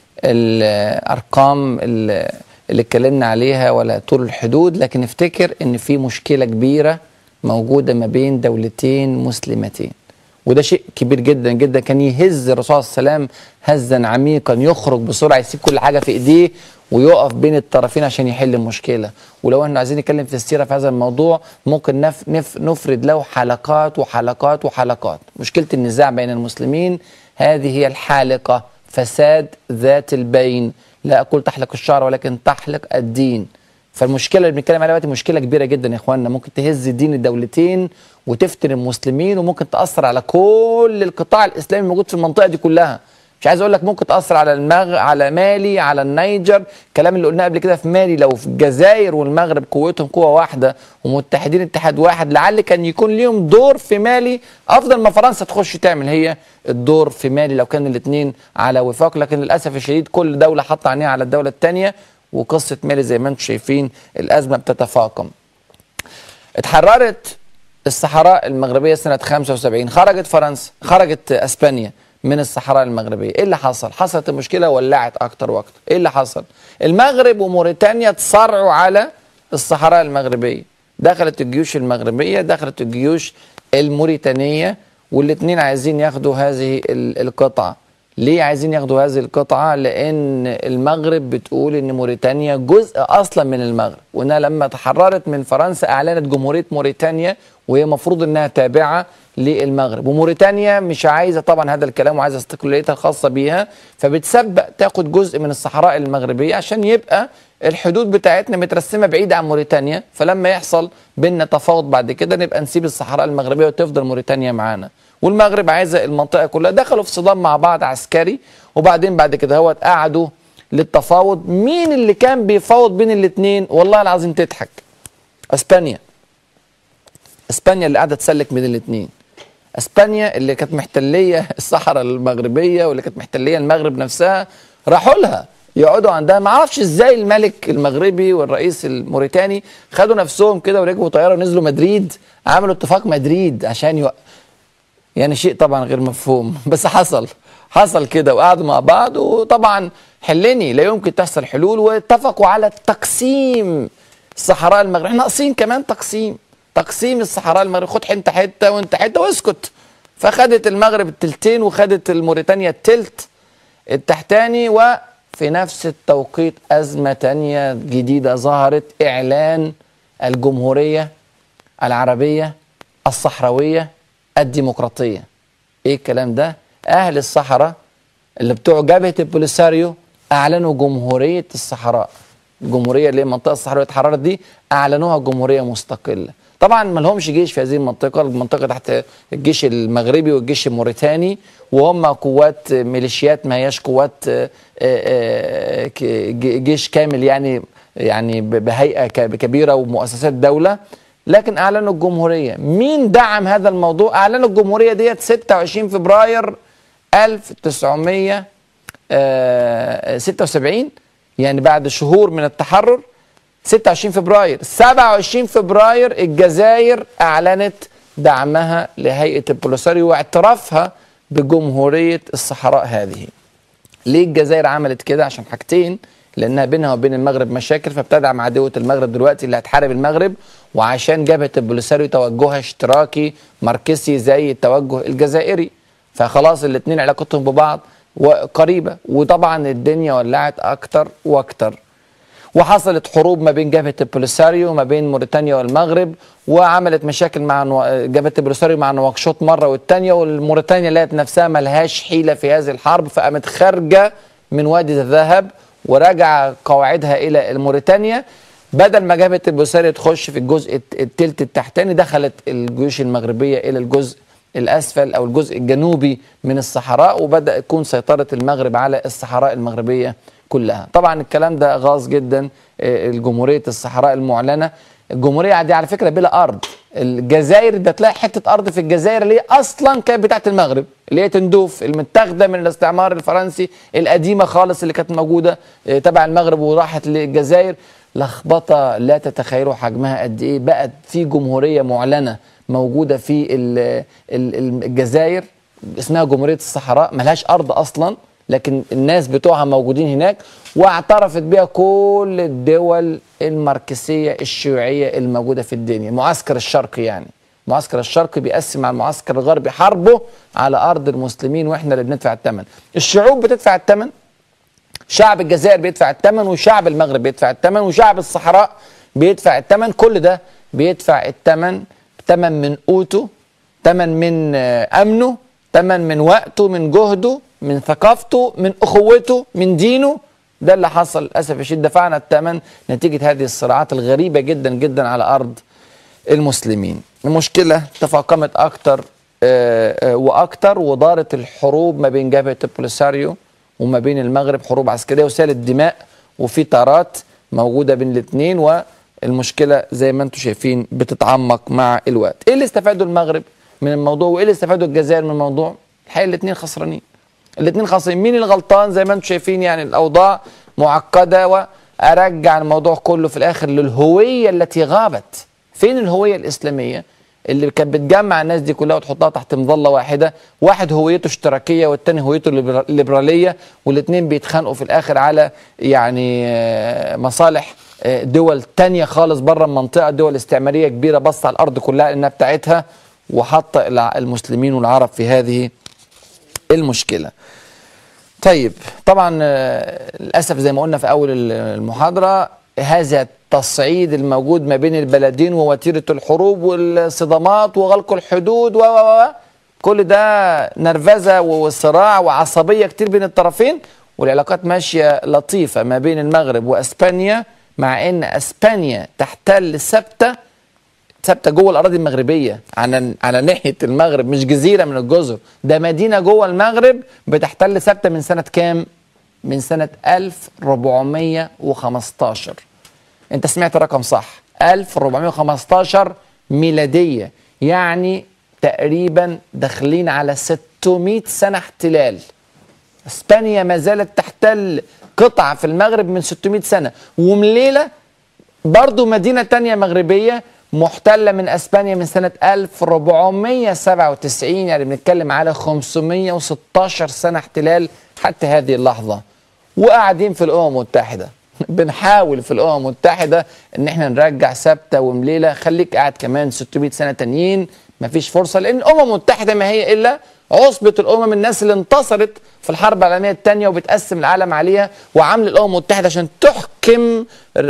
الارقام اللي اتكلمنا عليها ولا طول الحدود، لكن افتكر ان في مشكلة كبيرة موجودة ما بين دولتين مسلمتين، وده شيء كبير جدا جدا. كان يهز الرسول صلى الله عليه وسلم هزا عميقا، يخرج بسرعة، يسيب كل حاجة في ايديه ويقف بين الطرفين عشان يحل المشكلة. ولو احنا عايزين نتكلم في السيرة في هذا الموضوع ممكن نفرد له حلقات وحلقات وحلقات. مشكلة النزاع بين المسلمين هذه هي الحالقة، فساد ذات البين، لا أقول تحلق الشعر ولكن تحلق الدين. فالمشكلة اللي بنتكلم عليها دلوقتي مشكلة كبيرة جدا يا اخواننا، ممكن تهز دين الدولتين وتفتن المسلمين، وممكن تأثر على كل القطاع الإسلامي الموجود في المنطقة دي كلها. مش عايز اقول لك ممكن تأثر على على مالي، على النيجر، الكلام اللي قلناه قبل كده في مالي. لو في الجزائر والمغرب قوتهم قوة واحدة ومتحدين اتحاد واحد، لعل كان يكون ليهم دور في مالي افضل ما فرنسا تخش تعمل هي الدور في مالي لو كان الاثنين على وفاق. لكن للاسف الشديد كل دولة حاطة عينيها على الدولة الثانية، وقصة مالي زي ما انتم شايفين الازمة بتتفاقم. اتحررت الصحراء المغربية سنة 75، خرجت فرنسا، خرجت اسبانيا من الصحراء المغربية. ايه اللي حصل؟ حصلت المشكلة ولعت اكتر واكتر. ايه اللي حصل؟ المغرب وموريتانيا تصارعوا على الصحراء المغربية، دخلت الجيوش المغربية، دخلت الجيوش الموريتانية، والاثنين عايزين ياخدوا هذه القطعة. ليه عايزين ياخدوا هذه القطعة؟ لان المغرب بتقول ان موريتانيا جزء اصلا من المغرب، وانها لما تحررت من فرنسا اعلنت جمهورية موريتانيا، وهي مفروض انها تابعة للمغرب. وموريتانيا مش عايزة طبعا هذا الكلام، وعايزة استقلاليتها الخاصة بيها، فبتسبق تاخد جزء من الصحراء المغربية عشان يبقى الحدود بتاعتنا مترسمة بعيدة عن موريتانيا، فلما يحصل بيننا تفاوض بعد كده نبقى نسيب الصحراء المغربية وتفضل موريتانيا معانا. والمغرب عايزة المنطقة كلها. دخلوا في صدام مع بعض عسكري، وبعدين بعد كده هو قعدوا للتفاوض. مين اللي كان بيفاوض بين الاثنين؟ والله العظيم تضحك، اسبانيا. اسبانيا اللي قاعدة تسلك بين الاثنين. اسبانيا اللي كانت محتليه الصحراء المغربيه واللي كانت محتليه المغرب نفسها، راحوا لها يقعدوا عندها. ما اعرفش ازاي الملك المغربي والرئيس الموريتاني خدوا نفسهم كده وركبوا طياره ونزلوا مدريد، عملوا اتفاق مدريد عشان يعني شيء طبعا غير مفهوم، بس حصل كده، وقعدوا مع بعض، وطبعا حلني لا يمكن تحصل حلول، واتفقوا على تقسيم الصحراء المغربيه. احنا ناقصين كمان تقسيم الصحراء المغرب، خد انت حته وانت حته واسكت. فخدت المغرب التلتين وخدت الموريتانيا التلت التحتاني. وفي نفس التوقيت أزمة تانية جديدة ظهرت، إعلان الجمهورية العربية الصحراوية الديمقراطية. ايه الكلام ده؟ أهل الصحراء اللي بتوع جبهة البوليساريو أعلنوا جمهورية الصحراء، الجمهورية اللي هي المنطقة الصحراوية اتحررت دي، أعلنوها جمهورية مستقلة. طبعا ما لهمش جيش في هذه المنطقة تحت الجيش المغربي والجيش الموريتاني، وهم قوات ميليشيات، ما هياش قوات جيش كامل، يعني بهيئة كبيرة ومؤسسات دولة، لكن أعلنوا الجمهورية. مين دعم هذا الموضوع؟ أعلنوا الجمهورية ديت 26 فبراير 1976، يعني بعد شهور من التحرر. 26 فبراير 27 فبراير الجزائر أعلنت دعمها لهيئة البوليساريو واعترافها بجمهورية الصحراء هذه. ليه الجزائر عملت كده؟ عشان حاجتين، لأنها بينها وبين المغرب مشاكل، فبتدعم عدوة المغرب دلوقتي اللي هتحارب المغرب، وعشان جبهة البوليساريو توجهها اشتراكي ماركسي زي التوجه الجزائري، فخلاص الاثنين علاقتهم ببعض وقريبة. وطبعا الدنيا ولعت أكتر وأكتر، وحصلت حروب ما بين جبهة البوليساريو وما بين موريتانيا والمغرب، وعملت مشاكل مع جبهة البوليساريو مع نواكشوط مرة والتانية، والموريتانيا لقت نفسها ملهاش حيلة في هذه الحرب، فقامت خارجة من وادي الذهب ورجع قواعدها إلى الموريتانيا. بدل ما جبهة البوليساريو تخش في الجزء التلت التحتاني، دخلت الجيوش المغربية إلى الجزء الأسفل أو الجزء الجنوبي من الصحراء، وبدأ يكون سيطرة المغرب على الصحراء المغربية كلها. طبعا الكلام ده غاص جدا. الجمهورية الصحراء المعلنة، الجمهورية دي على فكرة بلا أرض. الجزائر ده تلاقي حتة أرض في الجزائر اللي هي أصلا كانت بتاعت المغرب، اللي هي تندوف المتاخدة من الاستعمار الفرنسي القديمة خالص اللي كانت موجودة تبع المغرب وراحت للجزائر. لخبطة لا تتخيلوا حجمها قد إيه. بقت في جمهورية معلنة موجودة في الجزائر اسمها جمهورية الصحراء، ملهاش أرض أصلا، لكن الناس بتوعها موجودين هناك، واعترفت بها كل الدول الماركسية الشيوعية الموجودة في الدنيا. المعسكر الشرقي يعني، المعسكر الشرقي بيقسم على المعسكر الغربي حربه على أرض المسلمين، وإحنا اللي بندفع الثمن. الشعوب بتدفع الثمن، شعب الجزائر بيدفع الثمن، وشعب المغرب بيدفع الثمن، وشعب الصحراء بيدفع الثمن. كل ده بيدفع الثمن، ثمن من قوته، ثمن من أمنه، ثمن من وقته، من جهده، من ثقافته، من أخوته، من دينه. ده اللي حصل للأسف الشديد. دفعنا الثمن نتيجة هذه الصراعات الغريبة جدا جدا على أرض المسلمين. المشكلة تفاقمت أكتر وأكتر، ودارت الحروب ما بين جبهة البوليساريو وما بين المغرب، حروب عسكرية وسالت دماء، وفي طارات موجودة بين الاثنين، والمشكلة زي ما انتم شايفين بتتعمق مع الوقت. ايه اللي استفادوا المغرب من الموضوع وايه اللي استفادوا الجزائر من الموضوع؟ الحقيقة الاثنين خسرانين، الاثنين خسرانين. مين الغلطان؟ زي ما انتم شايفين يعني الأوضاع معقدة، وأرجع الموضوع كله في الآخر للهوية التي غابت. فين الهوية الإسلامية اللي كانت بتجمع الناس دي كلها وتحطها تحت مظلة واحدة؟ واحد هويته اشتراكية والتاني هويته ليبرالية، والاثنين بيتخانقوا في الآخر على يعني مصالح دول تانية خالص بره المنطقة، دول استعمارية كبيرة بص على الأرض كلها إنها بتاعتها، وحط المسلمين والعرب في هذه المشكلة. طيب طبعا للأسف زي ما قلنا في أول المحاضرة، هذا التصعيد الموجود ما بين البلدين ووتيرة الحروب والصدامات وغلق الحدود كل ده نرفزة وصراع وعصبية كتير بين الطرفين، والعلاقات ماشية لطيفة ما بين المغرب وأسبانيا، مع أن أسبانيا تحتل ثابتة جوه الأراضي المغربية على ناحية المغرب، مش جزيرة من الجزر، ده مدينة جوه المغرب بتحتل ثابتة من سنة كام؟ من سنة 1415. انت سمعت الرقم صح، 1415 ميلادية، يعني تقريبا داخلين على 600 سنة احتلال. اسبانيا ما زالت تحتل قطعة في المغرب من 600 سنة، ومليلة برضو مدينة تانية مغربية محتلة من اسبانيا من سنة 1497، يعني بنتكلم على 516 سنة احتلال حتى هذه اللحظة. وقاعدين في الأمم المتحدة بنحاول في الأمم المتحدة ان احنا نرجع ثابتة ومليلة، خليك قاعد كمان 600 سنة تانيين، مفيش فرصة، لأن الأمم المتحدة ما هي إلا عصبة الأمم، الناس اللي انتصرت في الحرب العالمية الثانية وبتقسم العالم عليها، وعامل الأمم المتحدة عشان تحكم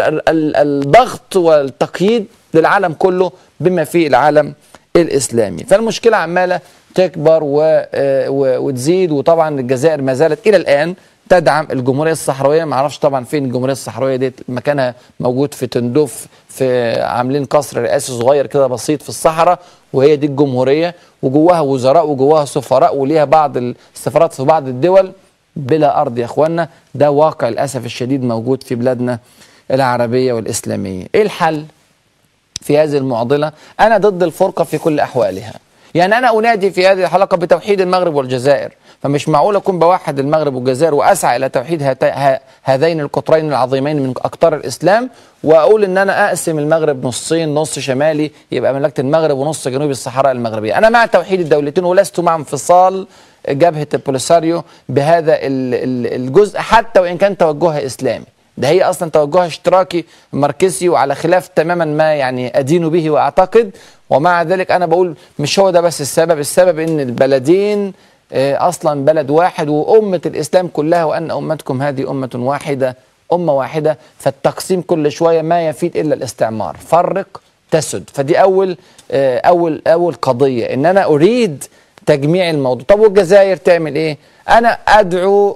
الضغط والتقييد للعالم كله بما فيه العالم الإسلامي. فالمشكلة عمالة تكبر وتزيد. وطبعا الجزائر ما زالت إلى الآن تدعم الجمهورية الصحراوية. ما اعرفش طبعا فين الجمهورية الصحراوية دي، مكانها موجود في تندوف، في عاملين قصر رئاسي صغير كده بسيط في الصحراء، وهي دي الجمهورية، وجواها وزراء وجواها سفراء وليها بعض السفارات في بعض الدول، بلا أرض يا أخوانا. ده واقع للأسف الشديد موجود في بلادنا العربية والإسلامية. إيه الحل في هذه المعضلة؟ أنا ضد الفرقة في كل أحوالها. يعني أنا أنادي في هذه الحلقة بتوحيد المغرب والجزائر، فمش معقول أكون بوحد المغرب والجزائر وأسعى إلى توحيد هذين القطرين العظيمين من أقطار الإسلام، وأقول إن أنا أقسم المغرب نصين، نص شمالي يبقى مملكة المغرب ونص جنوبي الصحراء المغربية. أنا مع توحيد الدولتين، ولست مع انفصال جبهة البوليساريو بهذا الجزء، حتى وإن كان توجهها إسلامي. ده هي أصلا توجهها اشتراكي ماركسي، وعلى خلاف تماما ما يعني أدين به وأعتقد. ومع ذلك أنا بقول مش هو ده بس السبب إن البلدين أصلا بلد واحد وأمة الإسلام كلها، وأن أمتكم هذه أمة واحدة، أمة واحدة. فالتقسيم كل شوية ما يفيد إلا الاستعمار، فرق تسد. فدي أول قضية، إن أنا أريد تجميع الموضوع. طب والجزائر تعمل إيه؟ أنا أدعو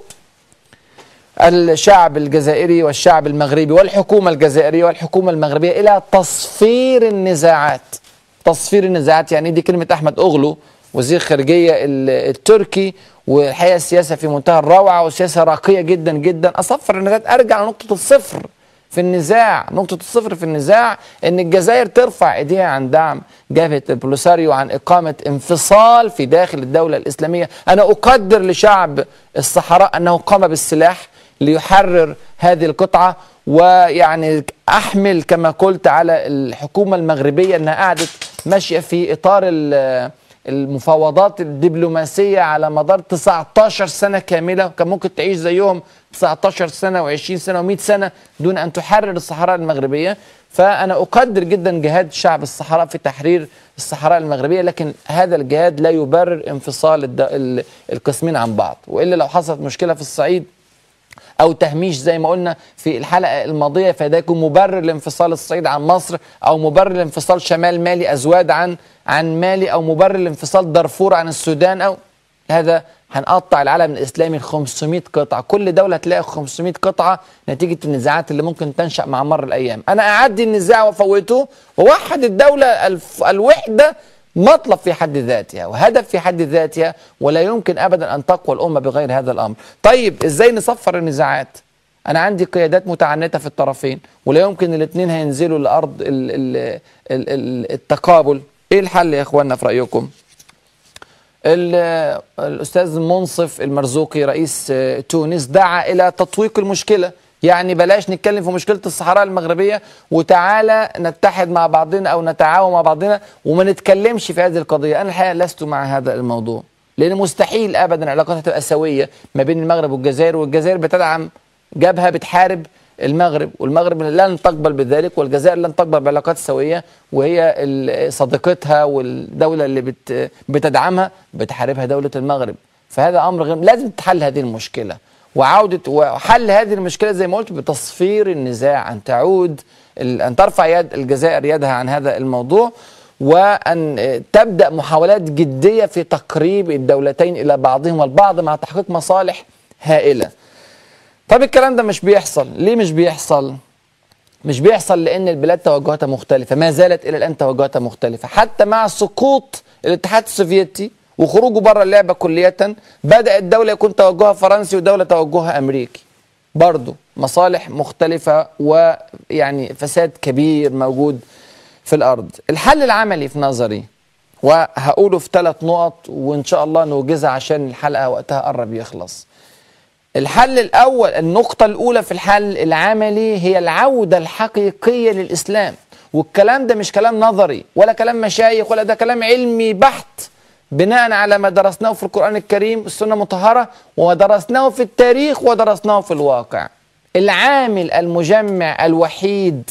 الشعب الجزائري والشعب المغربي والحكومة الجزائرية والحكومة المغربية إلى تصفير النزاعات. تصفير النزاعات يعني دي كلمة أحمد أغلو وزير خارجية التركي والحقيقه السياسه في منتهى الروعه وسياسه راقيه جدا جدا. اصفر النزاعات، ارجع لنقطه الصفر في النزاع. نقطة الصفر في النزاع ان الجزائر ترفع ايديها عن دعم جبهة البوليساريو، عن اقامة انفصال في داخل الدولة الاسلامية. انا اقدر لشعب الصحراء انه قام بالسلاح ليحرر هذه القطعة، ويعني احمل كما قلت على الحكومة المغربية انها قعدت ماشية في اطار المفاوضات الدبلوماسية على مدار 19 سنة كاملة. كان ممكن تعيش زيهم 19 سنة و20 سنة و100 سنة دون أن تحرر الصحراء المغربية. فأنا أقدر جدا جهاد شعب الصحراء في تحرير الصحراء المغربية، لكن هذا الجهاد لا يبرر انفصال القسمين عن بعض. وإلا لو حصلت مشكلة في الصعيد أو تهميش زي ما قلنا في الحلقة الماضية، فده يكون مبرر لانفصال الصعيد عن مصر، أو مبرر لانفصال شمال مالي أزواد عن مالي، أو مبرر لانفصال دارفور عن السودان. أو هذا هنقطع العالم الإسلامي ل 500 قطعة. كل دولة تلاقي 500 قطعة نتيجة النزاعات اللي ممكن تنشأ مع مر الأيام. أنا أعدي النزاع وأفوته ووحد الدولة. الوحدة مطلب في حد ذاتها وهدف في حد ذاتها، ولا يمكن أبدا أن تقوى الأمة بغير هذا الأمر. طيب إزاي نصفر النزاعات؟ أنا عندي قيادات متعنتة في الطرفين، ولا يمكن الاثنين هينزلوا لأرض التقابل. إيه الحل يا إخواننا في رأيكم؟ الأستاذ منصف المرزوقي رئيس تونس دعا إلى تطويق المشكلة. يعني بلاش نتكلم في مشكلة الصحراء المغربية، وتعالى نتحد مع بعضنا أو نتعاون مع بعضنا وما نتكلمش في هذه القضية. أنا الحقيقة لست مع هذا الموضوع، لأن مستحيل أبدا العلاقات هتبقى سوية ما بين المغرب والجزائر، والجزائر بتدعم جبهة بتحارب المغرب، والمغرب لن تقبل بذلك، والجزائر لن تقبل بعلاقات سوية وهي صديقتها والدولة اللي بتدعمها بتحاربها دولة المغرب. فهذا أمر غير، لازم تحل هذه المشكلة. وحل هذه المشكلة زي ما قلت بتصفير النزاع، أن ترفع يد الجزائر يدها عن هذا الموضوع، وأن تبدأ محاولات جدية في تقريب الدولتين إلى بعضهما البعض مع تحقيق مصالح هائلة. طب الكلام ده مش بيحصل. ليه مش بيحصل؟ مش بيحصل لأن البلاد توجهاتها مختلفة، ما زالت إلى الآن توجهاتها مختلفة. حتى مع سقوط الاتحاد السوفيتي وخروجه بره اللعبة كلية، بدأت دولة يكون توجهها فرنسي ودولة توجهها أمريكي، برضو مصالح مختلفة ويعني فساد كبير موجود في الأرض. الحل العملي في نظري، وهقوله في 3 نقط وإن شاء الله نوجزها عشان الحلقة وقتها قرب يخلص. الحل الأول، النقطة الأولى في الحل العملي هي العودة الحقيقية للإسلام. والكلام ده مش كلام نظري ولا كلام مشايخ، ولا ده كلام علمي بحت بناء على ما درسناه في القرآن الكريم والسنة المطهرة، ودرسناه في التاريخ ودرسناه في الواقع. العامل المجمع الوحيد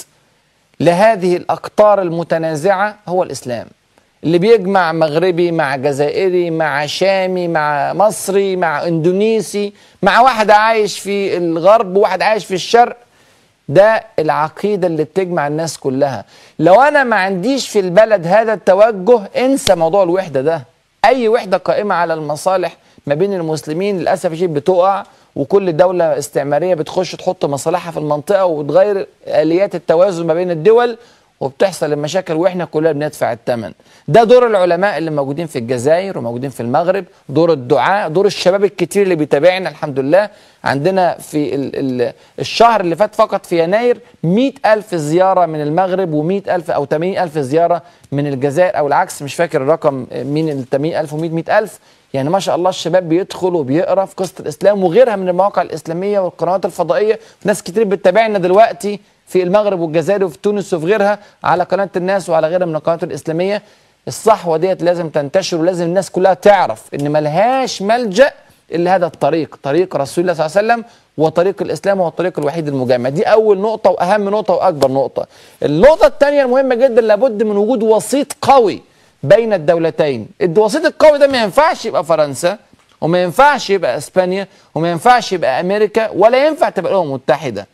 لهذه الأقطار المتنازعة هو الإسلام، اللي بيجمع مغربي مع جزائري مع شامي مع مصري مع اندونيسي مع واحد عايش في الغرب وواحد عايش في الشرق. ده العقيدة اللي بتجمع الناس كلها. لو أنا ما عنديش في البلد هذا التوجه، انسى موضوع الوحدة ده. أي وحدة قائمة على المصالح ما بين المسلمين للأسف الشديد بتقع، وكل دولة استعمارية بتخش تحط مصالحها في المنطقة وتغير آليات التوازن ما بين الدول، وبتحصل المشاكل واحنا كلنا بندفع الثمن. ده دور العلماء اللي موجودين في الجزائر وموجودين في المغرب، دور الدعاء، دور الشباب الكتير اللي بيتابعنا. الحمد لله عندنا في الشهر اللي فات فقط في يناير 100,000 زيارة من المغرب و100,000 أو 80,000 زيارة من الجزائر، أو العكس مش فاكر الرقم مين ال 80,000 و100,000. يعني ما شاء الله الشباب بيدخل وبيقرأ في قصة الإسلام وغيرها من المواقع الإسلامية والقنوات الفضائية. ناس كتير بتتابعنا دلوقتي في المغرب والجزائر وفي تونس وفي غيرها على قناة الناس وعلى غيرها من القنوات الإسلامية. الصحوة ديت لازم تنتشر، ولازم الناس كلها تعرف إن ملهاش ملجأ إلا هذا الطريق، طريق رسول الله صلى الله عليه وسلم، وطريق الإسلام هو الطريق الوحيد المجمع. دي أول نقطة وأهم نقطة وأكبر نقطة. النقطة الثانية المهمة جدا، لابد من وجود وسيط قوي بين الدولتين. الوسيط القوي ده ما ينفعش يبقى فرنسا، وما ينفعش يبقى اسبانيا، وما ينفعش يبقى امريكا، ولا ينفع تبقى الامم المتحده.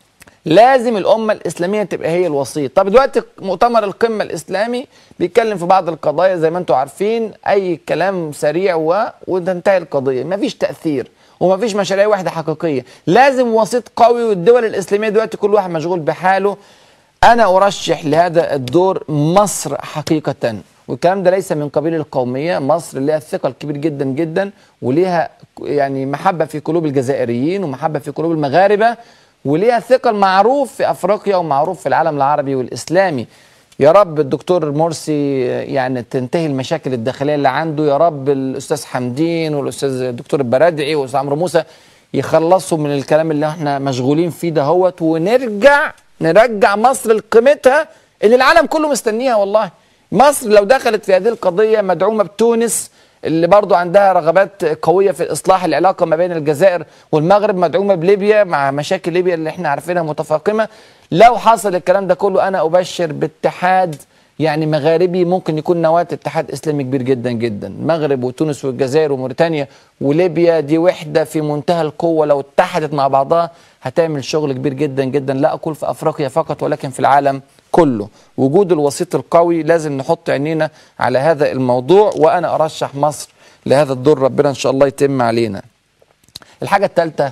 لازم الامه الاسلاميه تبقى هي الوسيط. طب دلوقتي مؤتمر القمه الاسلامي بيتكلم في بعض القضايا زي ما انتم عارفين، اي كلام سريع وتنتهي القضيه، مفيش تاثير ومفيش مشاريع واحده حقيقيه. لازم وسيط قوي، والدول الاسلاميه دلوقتي كل واحد مشغول بحاله. انا ارشح لهذا الدور مصر حقيقه، والكلام ده ليس من قبيل القومية. مصر لها ثقل كبير جدا جدا، وليها يعني محبة في قلوب الجزائريين ومحبة في قلوب المغاربة، وليها ثقل معروف في أفريقيا ومعروف في العالم العربي والإسلامي. يا رب الدكتور مرسي يعني تنتهي المشاكل الداخلية اللي عنده، يا رب الأستاذ حمدين والأستاذ الدكتور البرادعي والأستاذ عمرو موسى يخلصوا من الكلام اللي احنا مشغولين فيه دهوت، ونرجع مصر لقيمتها اللي العالم كله مستنيها. والله مصر لو دخلت في هذه القضية مدعومة بتونس اللي برضو عندها رغبات قوية في إصلاح العلاقة ما بين الجزائر والمغرب، مدعومة بليبيا مع مشاكل ليبيا اللي احنا عارفينها متفاقمة. لو حصل الكلام ده كله أنا أبشر باتحاد يعني مغاربي ممكن يكون نواة اتحاد إسلامي كبير جدا جدا. المغرب وتونس والجزائر وموريتانيا وليبيا دي وحدة في منتهى القوة، لو اتحدت مع بعضها هتعمل شغل كبير جدا جدا، لا أقول في أفريقيا فقط ولكن في العالم كله. وجود الوسيط القوي لازم نحط عينينا على هذا الموضوع، وأنا أرشح مصر لهذا الدور، ربنا إن شاء الله يتم علينا. الحاجة الثالثة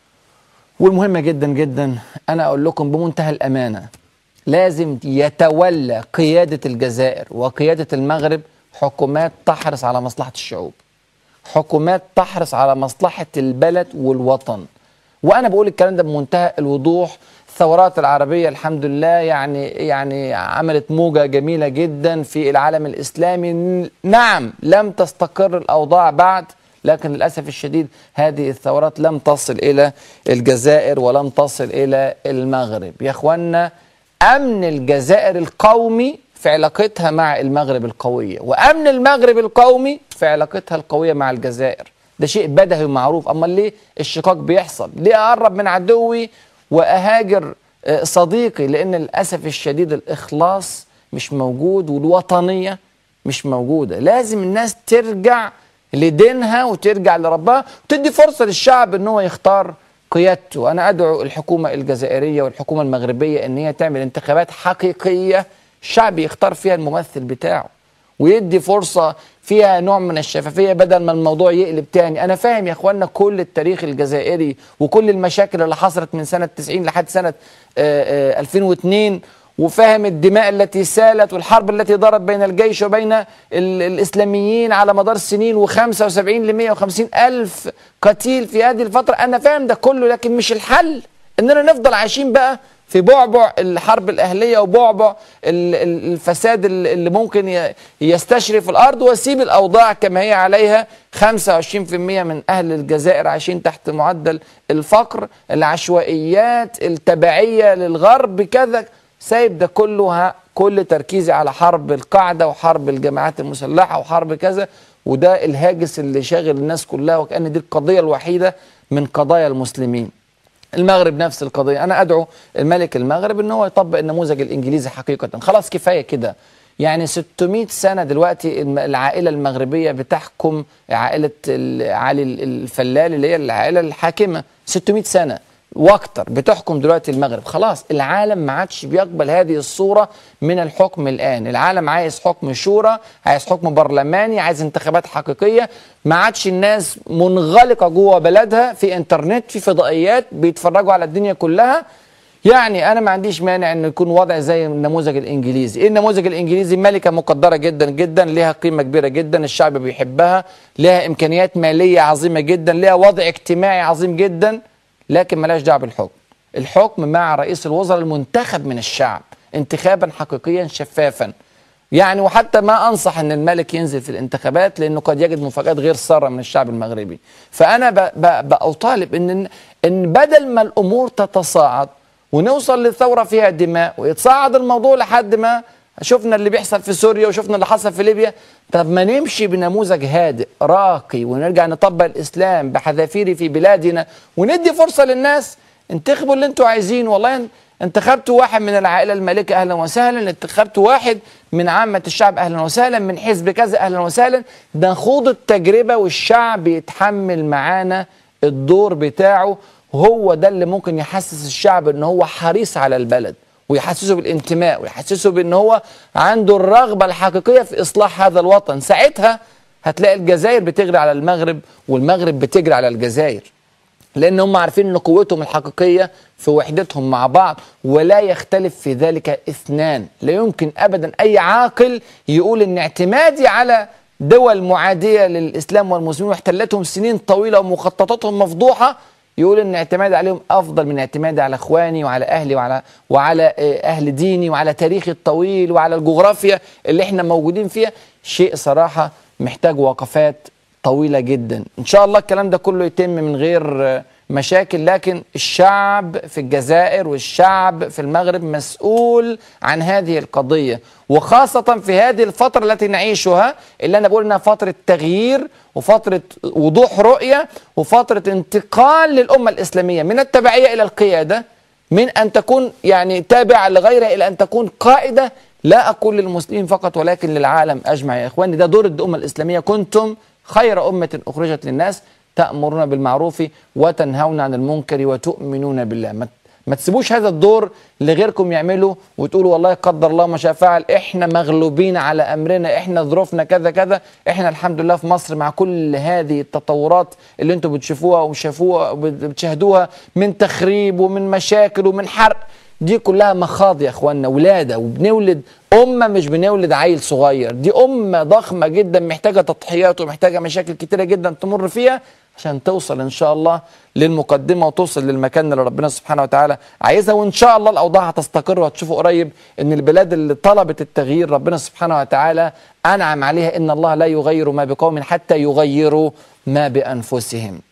والمهمة جدا جدا، أنا أقول لكم بمنتهى الأمانة، لازم يتولى قيادة الجزائر وقيادة المغرب حكومات تحرص على مصلحة الشعوب، حكومات تحرص على مصلحة البلد والوطن. وأنا بقول الكلام ده بمنتهى الوضوح. الثورات العربية الحمد لله يعني عملت موجة جميلة جدا في العالم الإسلامي. نعم لم تستقر الأوضاع بعد، لكن للأسف الشديد هذه الثورات لم تصل إلى الجزائر ولم تصل إلى المغرب. يا أخوانا أمن الجزائر القومي في علاقتها مع المغرب القوية، وأمن المغرب القومي في علاقتها القوية مع الجزائر. ده شيء بديهي ومعروف. أما ليه الشقاق بيحصل؟ ليه أقرب من عدوي وأهاجر صديقي؟ لأن للأسف الشديد الإخلاص مش موجود والوطنية مش موجودة. لازم الناس ترجع لدينها وترجع لربها وتدي فرصة للشعب ان هو يختار قيادته. انا ادعو الحكومة الجزائرية والحكومة المغربية ان هي تعمل انتخابات حقيقية الشعب يختار فيها الممثل بتاعه، ويدي فرصة فيها نوع من الشفافية بدل ما الموضوع يقلب تاني. انا فاهم يا اخوانا كل التاريخ الجزائري وكل المشاكل اللي حصلت من سنة 90 لحد سنة 2002، وفاهم الدماء التي سالت والحرب التي دارت بين الجيش وبين الإسلاميين على مدار السنين، و75 ل 150 ألف قتيل في هذه الفترة. أنا فاهم ده كله، لكن مش الحل إننا نفضل عايشين بقى في بعبع الحرب الأهلية وبعبع الفساد اللي ممكن يستشرف الأرض، وسيب الأوضاع كما هي عليها. 25% من أهل الجزائر عايشين تحت معدل الفقر، العشوائيات، التبعية للغرب، كذا. سايب ده كله، كل تركيزي على حرب القاعدة وحرب الجماعات المسلحة وحرب كذا، وده الهاجس اللي شاغل الناس كلها، وكأن دي القضية الوحيدة من قضايا المسلمين. المغرب نفس القضية. أنا أدعو الملك المغرب إن هو يطبق النموذج الإنجليزي حقيقة. خلاص كفاية كده. يعني 600 سنة دلوقتي العائلة المغربية بتحكم، عائلة علي الفلال اللي هي العائلة الحاكمة 600 سنة واكتر بتحكم دلوقتي المغرب. خلاص العالم ما عادش بيقبل هذه الصورة من الحكم الآن. العالم عايز حكم شورى، عايز حكم برلماني، عايز انتخابات حقيقية. ما عادش الناس منغلقة جوه بلدها في انترنت، في فضائيات بيتفرجوا على الدنيا كلها. يعني أنا ما عنديش مانع إنه يكون وضع زي النموذج الإنجليزي. إيه النموذج الإنجليزي؟ ملكة مقدرة جدا جدا، لها قيمة كبيرة جدا، الشعب بيحبها، لها إمكانيات مالية عظيمة جدا، لها وضع اجتماعي عظيم جدا، لكن ملاش دعوه بالحكم. الحكم مع رئيس الوزراء المنتخب من الشعب انتخابا حقيقيا شفافا. يعني وحتى ما انصح ان الملك ينزل في الانتخابات لانه قد يجد مفاجآت غير ساره من الشعب المغربي. فانا بطالب ان بدل ما الامور تتصاعد ونوصل للثوره فيها دماء ويتصاعد الموضوع لحد ما شفنا اللي بيحصل في سوريا وشفنا اللي حصل في ليبيا، طب ما نمشي بنموذج هادئ راقي ونرجع نطبق الإسلام بحذافيره في بلادنا وندي فرصة للناس. انتخبوا اللي انتوا عايزين. والله انتخبتوا واحد من العائلة المالكة أهلا وسهلا، انتخبتوا واحد من عامة الشعب أهلا وسهلا، من حزب كذا أهلا وسهلا. نخوض التجربة والشعب يتحمل معانا الدور بتاعه. هو ده اللي ممكن يحسس الشعب ان هو حريص على البلد، ويحسسه بالانتماء، ويحسسه بان هو عنده الرغبة الحقيقية في إصلاح هذا الوطن. ساعتها هتلاقي الجزائر بتجري على المغرب والمغرب بتجري على الجزائر. لأن هم عارفين أن قوتهم الحقيقية في وحدتهم مع بعض، ولا يختلف في ذلك اثنان. لا يمكن أبدا أي عاقل يقول أن اعتمادي على دول معادية للإسلام والمسلمين واحتلتهم سنين طويلة ومخططاتهم مفضوحة، يقول أن اعتمادي عليهم أفضل من اعتمادي على إخواني وعلى أهلي وعلى أهل ديني وعلى تاريخي الطويل وعلى الجغرافيا اللي احنا موجودين فيها. شيء صراحة محتاج وقفات طويلة جدا. إن شاء الله الكلام ده كله يتم من غير مشاكل، لكن الشعب في الجزائر والشعب في المغرب مسؤول عن هذه القضية، وخاصة في هذه الفترة التي نعيشها، اللي أنا بقول إنها فترة تغيير وفترة وضوح رؤية وفترة انتقال للأمة الإسلامية من التبعية إلى القيادة، من أن تكون يعني تابعة لغيرها إلى أن تكون قائدة. لا أقول للمسلمين فقط ولكن للعالم أجمع يا إخواني. ده دور الأمة الإسلامية. كنتم خير أمة أخرجت للناس تأمرون بالمعروف وتنهون عن المنكر وتؤمنون بالله. ما تسيبوش هذا الدور لغيركم يعملوا وتقولوا والله قدر الله ما شاء فعل، احنا مغلوبين على امرنا، احنا ظروفنا كذا كذا. احنا الحمد لله في مصر مع كل هذه التطورات اللي انتم بتشوفوها وبتشاهدوها من تخريب ومن مشاكل ومن حرق، دي كلها مخاض يا اخوانا، ولاده، وبنولد امه، مش بنولد عيل صغير. دي امه ضخمه جدا محتاجه تضحيات ومحتاجه مشاكل كتيره جدا تمر فيها عشان توصل ان شاء الله للمقدمه وتوصل للمكان اللي ربنا سبحانه وتعالى عايزها. وان شاء الله الاوضاع هتستقر، وهتشوفوا قريب ان البلاد اللي طلبت التغيير ربنا سبحانه وتعالى انعم عليها. ان الله لا يغير ما بقوم حتى يغيروا ما بانفسهم.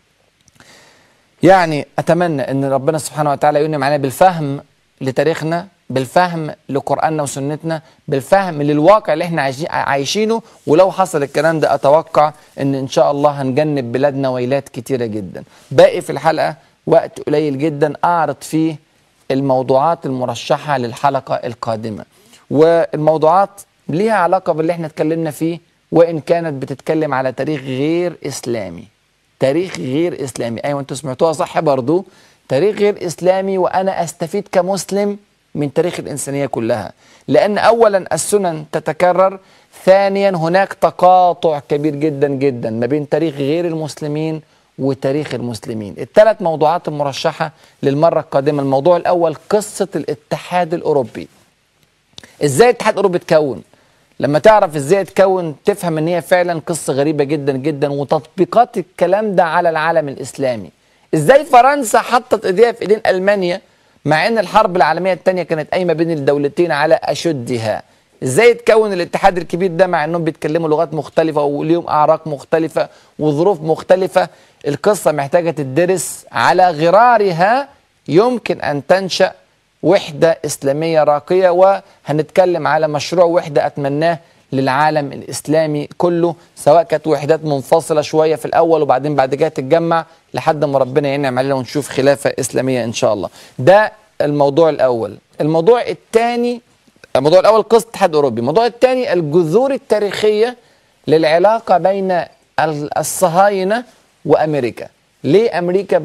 يعني اتمنى ان ربنا سبحانه وتعالى ينعم علينا بالفهم لتاريخنا، بالفهم لقرآننا وسنتنا، بالفهم للواقع اللي احنا عايشينه. ولو حصل الكلام ده اتوقع ان شاء الله هنجنب بلادنا ويلات كتيرة جدا. باقي في الحلقة وقت قليل جدا اعرض فيه الموضوعات المرشحة للحلقة القادمة، والموضوعات ليها علاقة باللي احنا اتكلمنا فيه، وان كانت بتتكلم على تاريخ غير اسلامي. تاريخ غير اسلامي، ايوه انتوا سمعتوها صح برضو، تاريخ غير إسلامي. وأنا أستفيد كمسلم من تاريخ الإنسانية كلها، لأن أولا السنن تتكرر، ثانيا هناك تقاطع كبير جدا جدا ما بين تاريخ غير المسلمين وتاريخ المسلمين. الثلاث موضوعات المرشحة للمرة القادمة: الموضوع الأول قصة الاتحاد الأوروبي، إزاي الاتحاد الأوروبي اتكون. لما تعرف إزاي اتكون تفهم إن هي فعلا قصة غريبة جدا جدا، وتطبيقات الكلام ده على العالم الإسلامي. ازاي فرنسا حطت ايديها في ايدين المانيا مع ان الحرب العالميه الثانيه كانت قايمه بين الدولتين على اشدها. ازاي اتكون الاتحاد الكبير ده مع انهم بيتكلموا لغات مختلفه وليهم اعراق مختلفه وظروف مختلفه. القصه محتاجه تدرس، على غرارها يمكن ان تنشا وحده اسلاميه راقيه. وهنتكلم على مشروع وحده اتمناه للعالم الإسلامي كله، سواء كانت وحدات منفصلة شوية في الأول وبعدين بعد كده تتجمع لحد ما ربنا ينعم علينا ونشوف خلافة إسلامية إن شاء الله. ده الموضوع الأول. الموضوع الثاني، الموضوع الأول قصة الاتحاد الأوروبي. الموضوع الثاني الجذور التاريخية للعلاقة بين الصهاينة وأمريكا. ليه أمريكا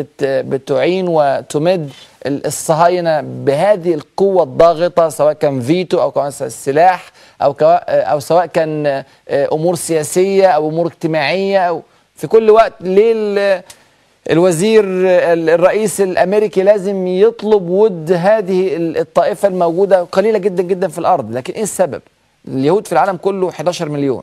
بتعين وتمد الصهاينة بهذه القوة الضاغطة، سواء كان فيتو أو كان السلاح أو سواء كان أمور سياسية أو أمور اجتماعية أو في كل وقت؟ ليه الوزير الرئيس الأمريكي لازم يطلب ود هذه الطائفة الموجودة قليلة جدا جدا في الأرض؟ لكن إيه السبب؟ اليهود في العالم كله 11 مليون،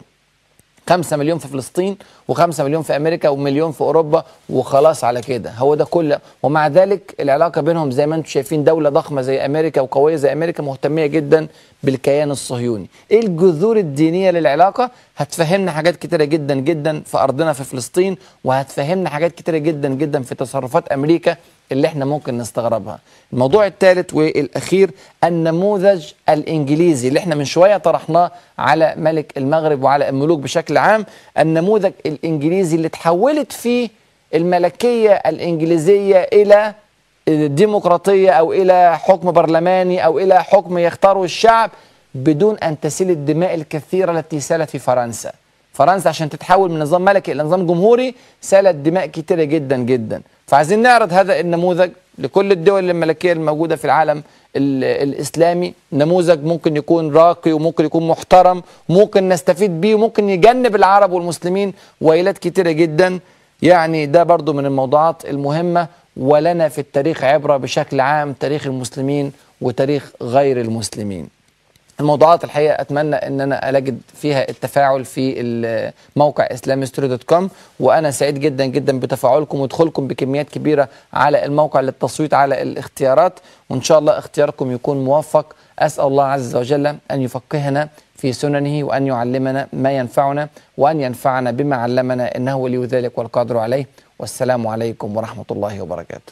5 مليون في فلسطين و5 مليون في أمريكا ومليون في أوروبا، وخلاص على كده هو ده كله. ومع ذلك العلاقة بينهم زي ما انتم شايفين، دولة ضخمة زي أمريكا وقوية زي أمريكا مهتمية جدا بالكيان الصهيوني. ايه الجذور الدينية للعلاقة؟ هتفهمنا حاجات كتيرة جدا جدا في أرضنا في فلسطين، وهتفهمنا حاجات كتيرة جدا جدا في تصرفات أمريكا اللي احنا ممكن نستغربها. الموضوع الثالث والأخير النموذج الإنجليزي اللي احنا من شوية طرحناه على ملك المغرب وعلى الملوك بشكل عام. النموذج الإنجليزي اللي تحولت فيه الملكية الإنجليزية إلى ديمقراطية أو إلى حكم برلماني أو إلى حكم يختاره الشعب بدون أن تسيل الدماء الكثيرة التي سالت في فرنسا. فرنسا عشان تتحول من نظام ملكي إلى نظام جمهوري سالت دماء كتيرة جدا جدا. فعايزين نعرض هذا النموذج لكل الدول الملكية الموجودة في العالم الإسلامي. نموذج ممكن يكون راقي وممكن يكون محترم، ممكن نستفيد بيه وممكن يجنب العرب والمسلمين ويلات كتيرة جدا. يعني ده برضو من الموضوعات المهمة، ولنا في التاريخ عبرة بشكل عام، تاريخ المسلمين وتاريخ غير المسلمين. الموضوعات الحقيقة أتمنى أن أنا أجد فيها التفاعل في موقع islamistory.com، وأنا سعيد جدا جدا بتفاعلكم ودخولكم بكميات كبيرة على الموقع للتصويت على الاختيارات، وإن شاء الله اختياركم يكون موفق. أسأل الله عز وجل أن يفقهنا في سننه، وأن يعلمنا ما ينفعنا، وأن ينفعنا بما علمنا، إنه ولي ذلك والقادر عليه. والسلام عليكم ورحمة الله وبركاته.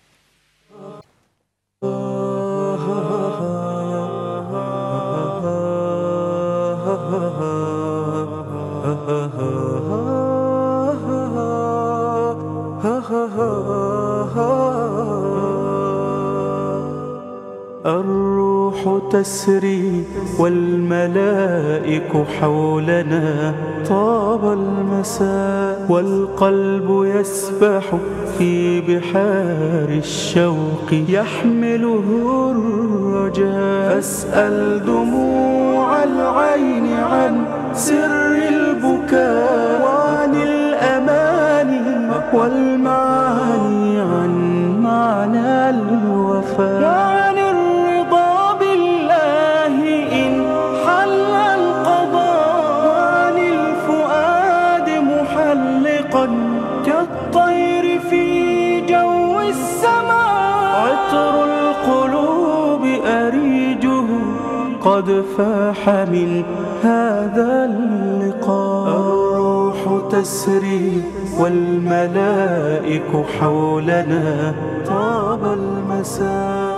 الروح تسري والملائك حولنا، طاب المساء والقلب يسبح في بحار الشوق يحمله الرجاء. فاسأل دموع العين عن سر البكاء، وعن الأماني والمعاني، عن معنى الوفاء، وعن الرضا بالله إن حل القضاء، وعن الفؤاد محلقا كالطير في جو السماء. عطر القلوب أريجه قد فاح من هذا اللقاء. الروح تسري والملائك حولنا، طاب المساء.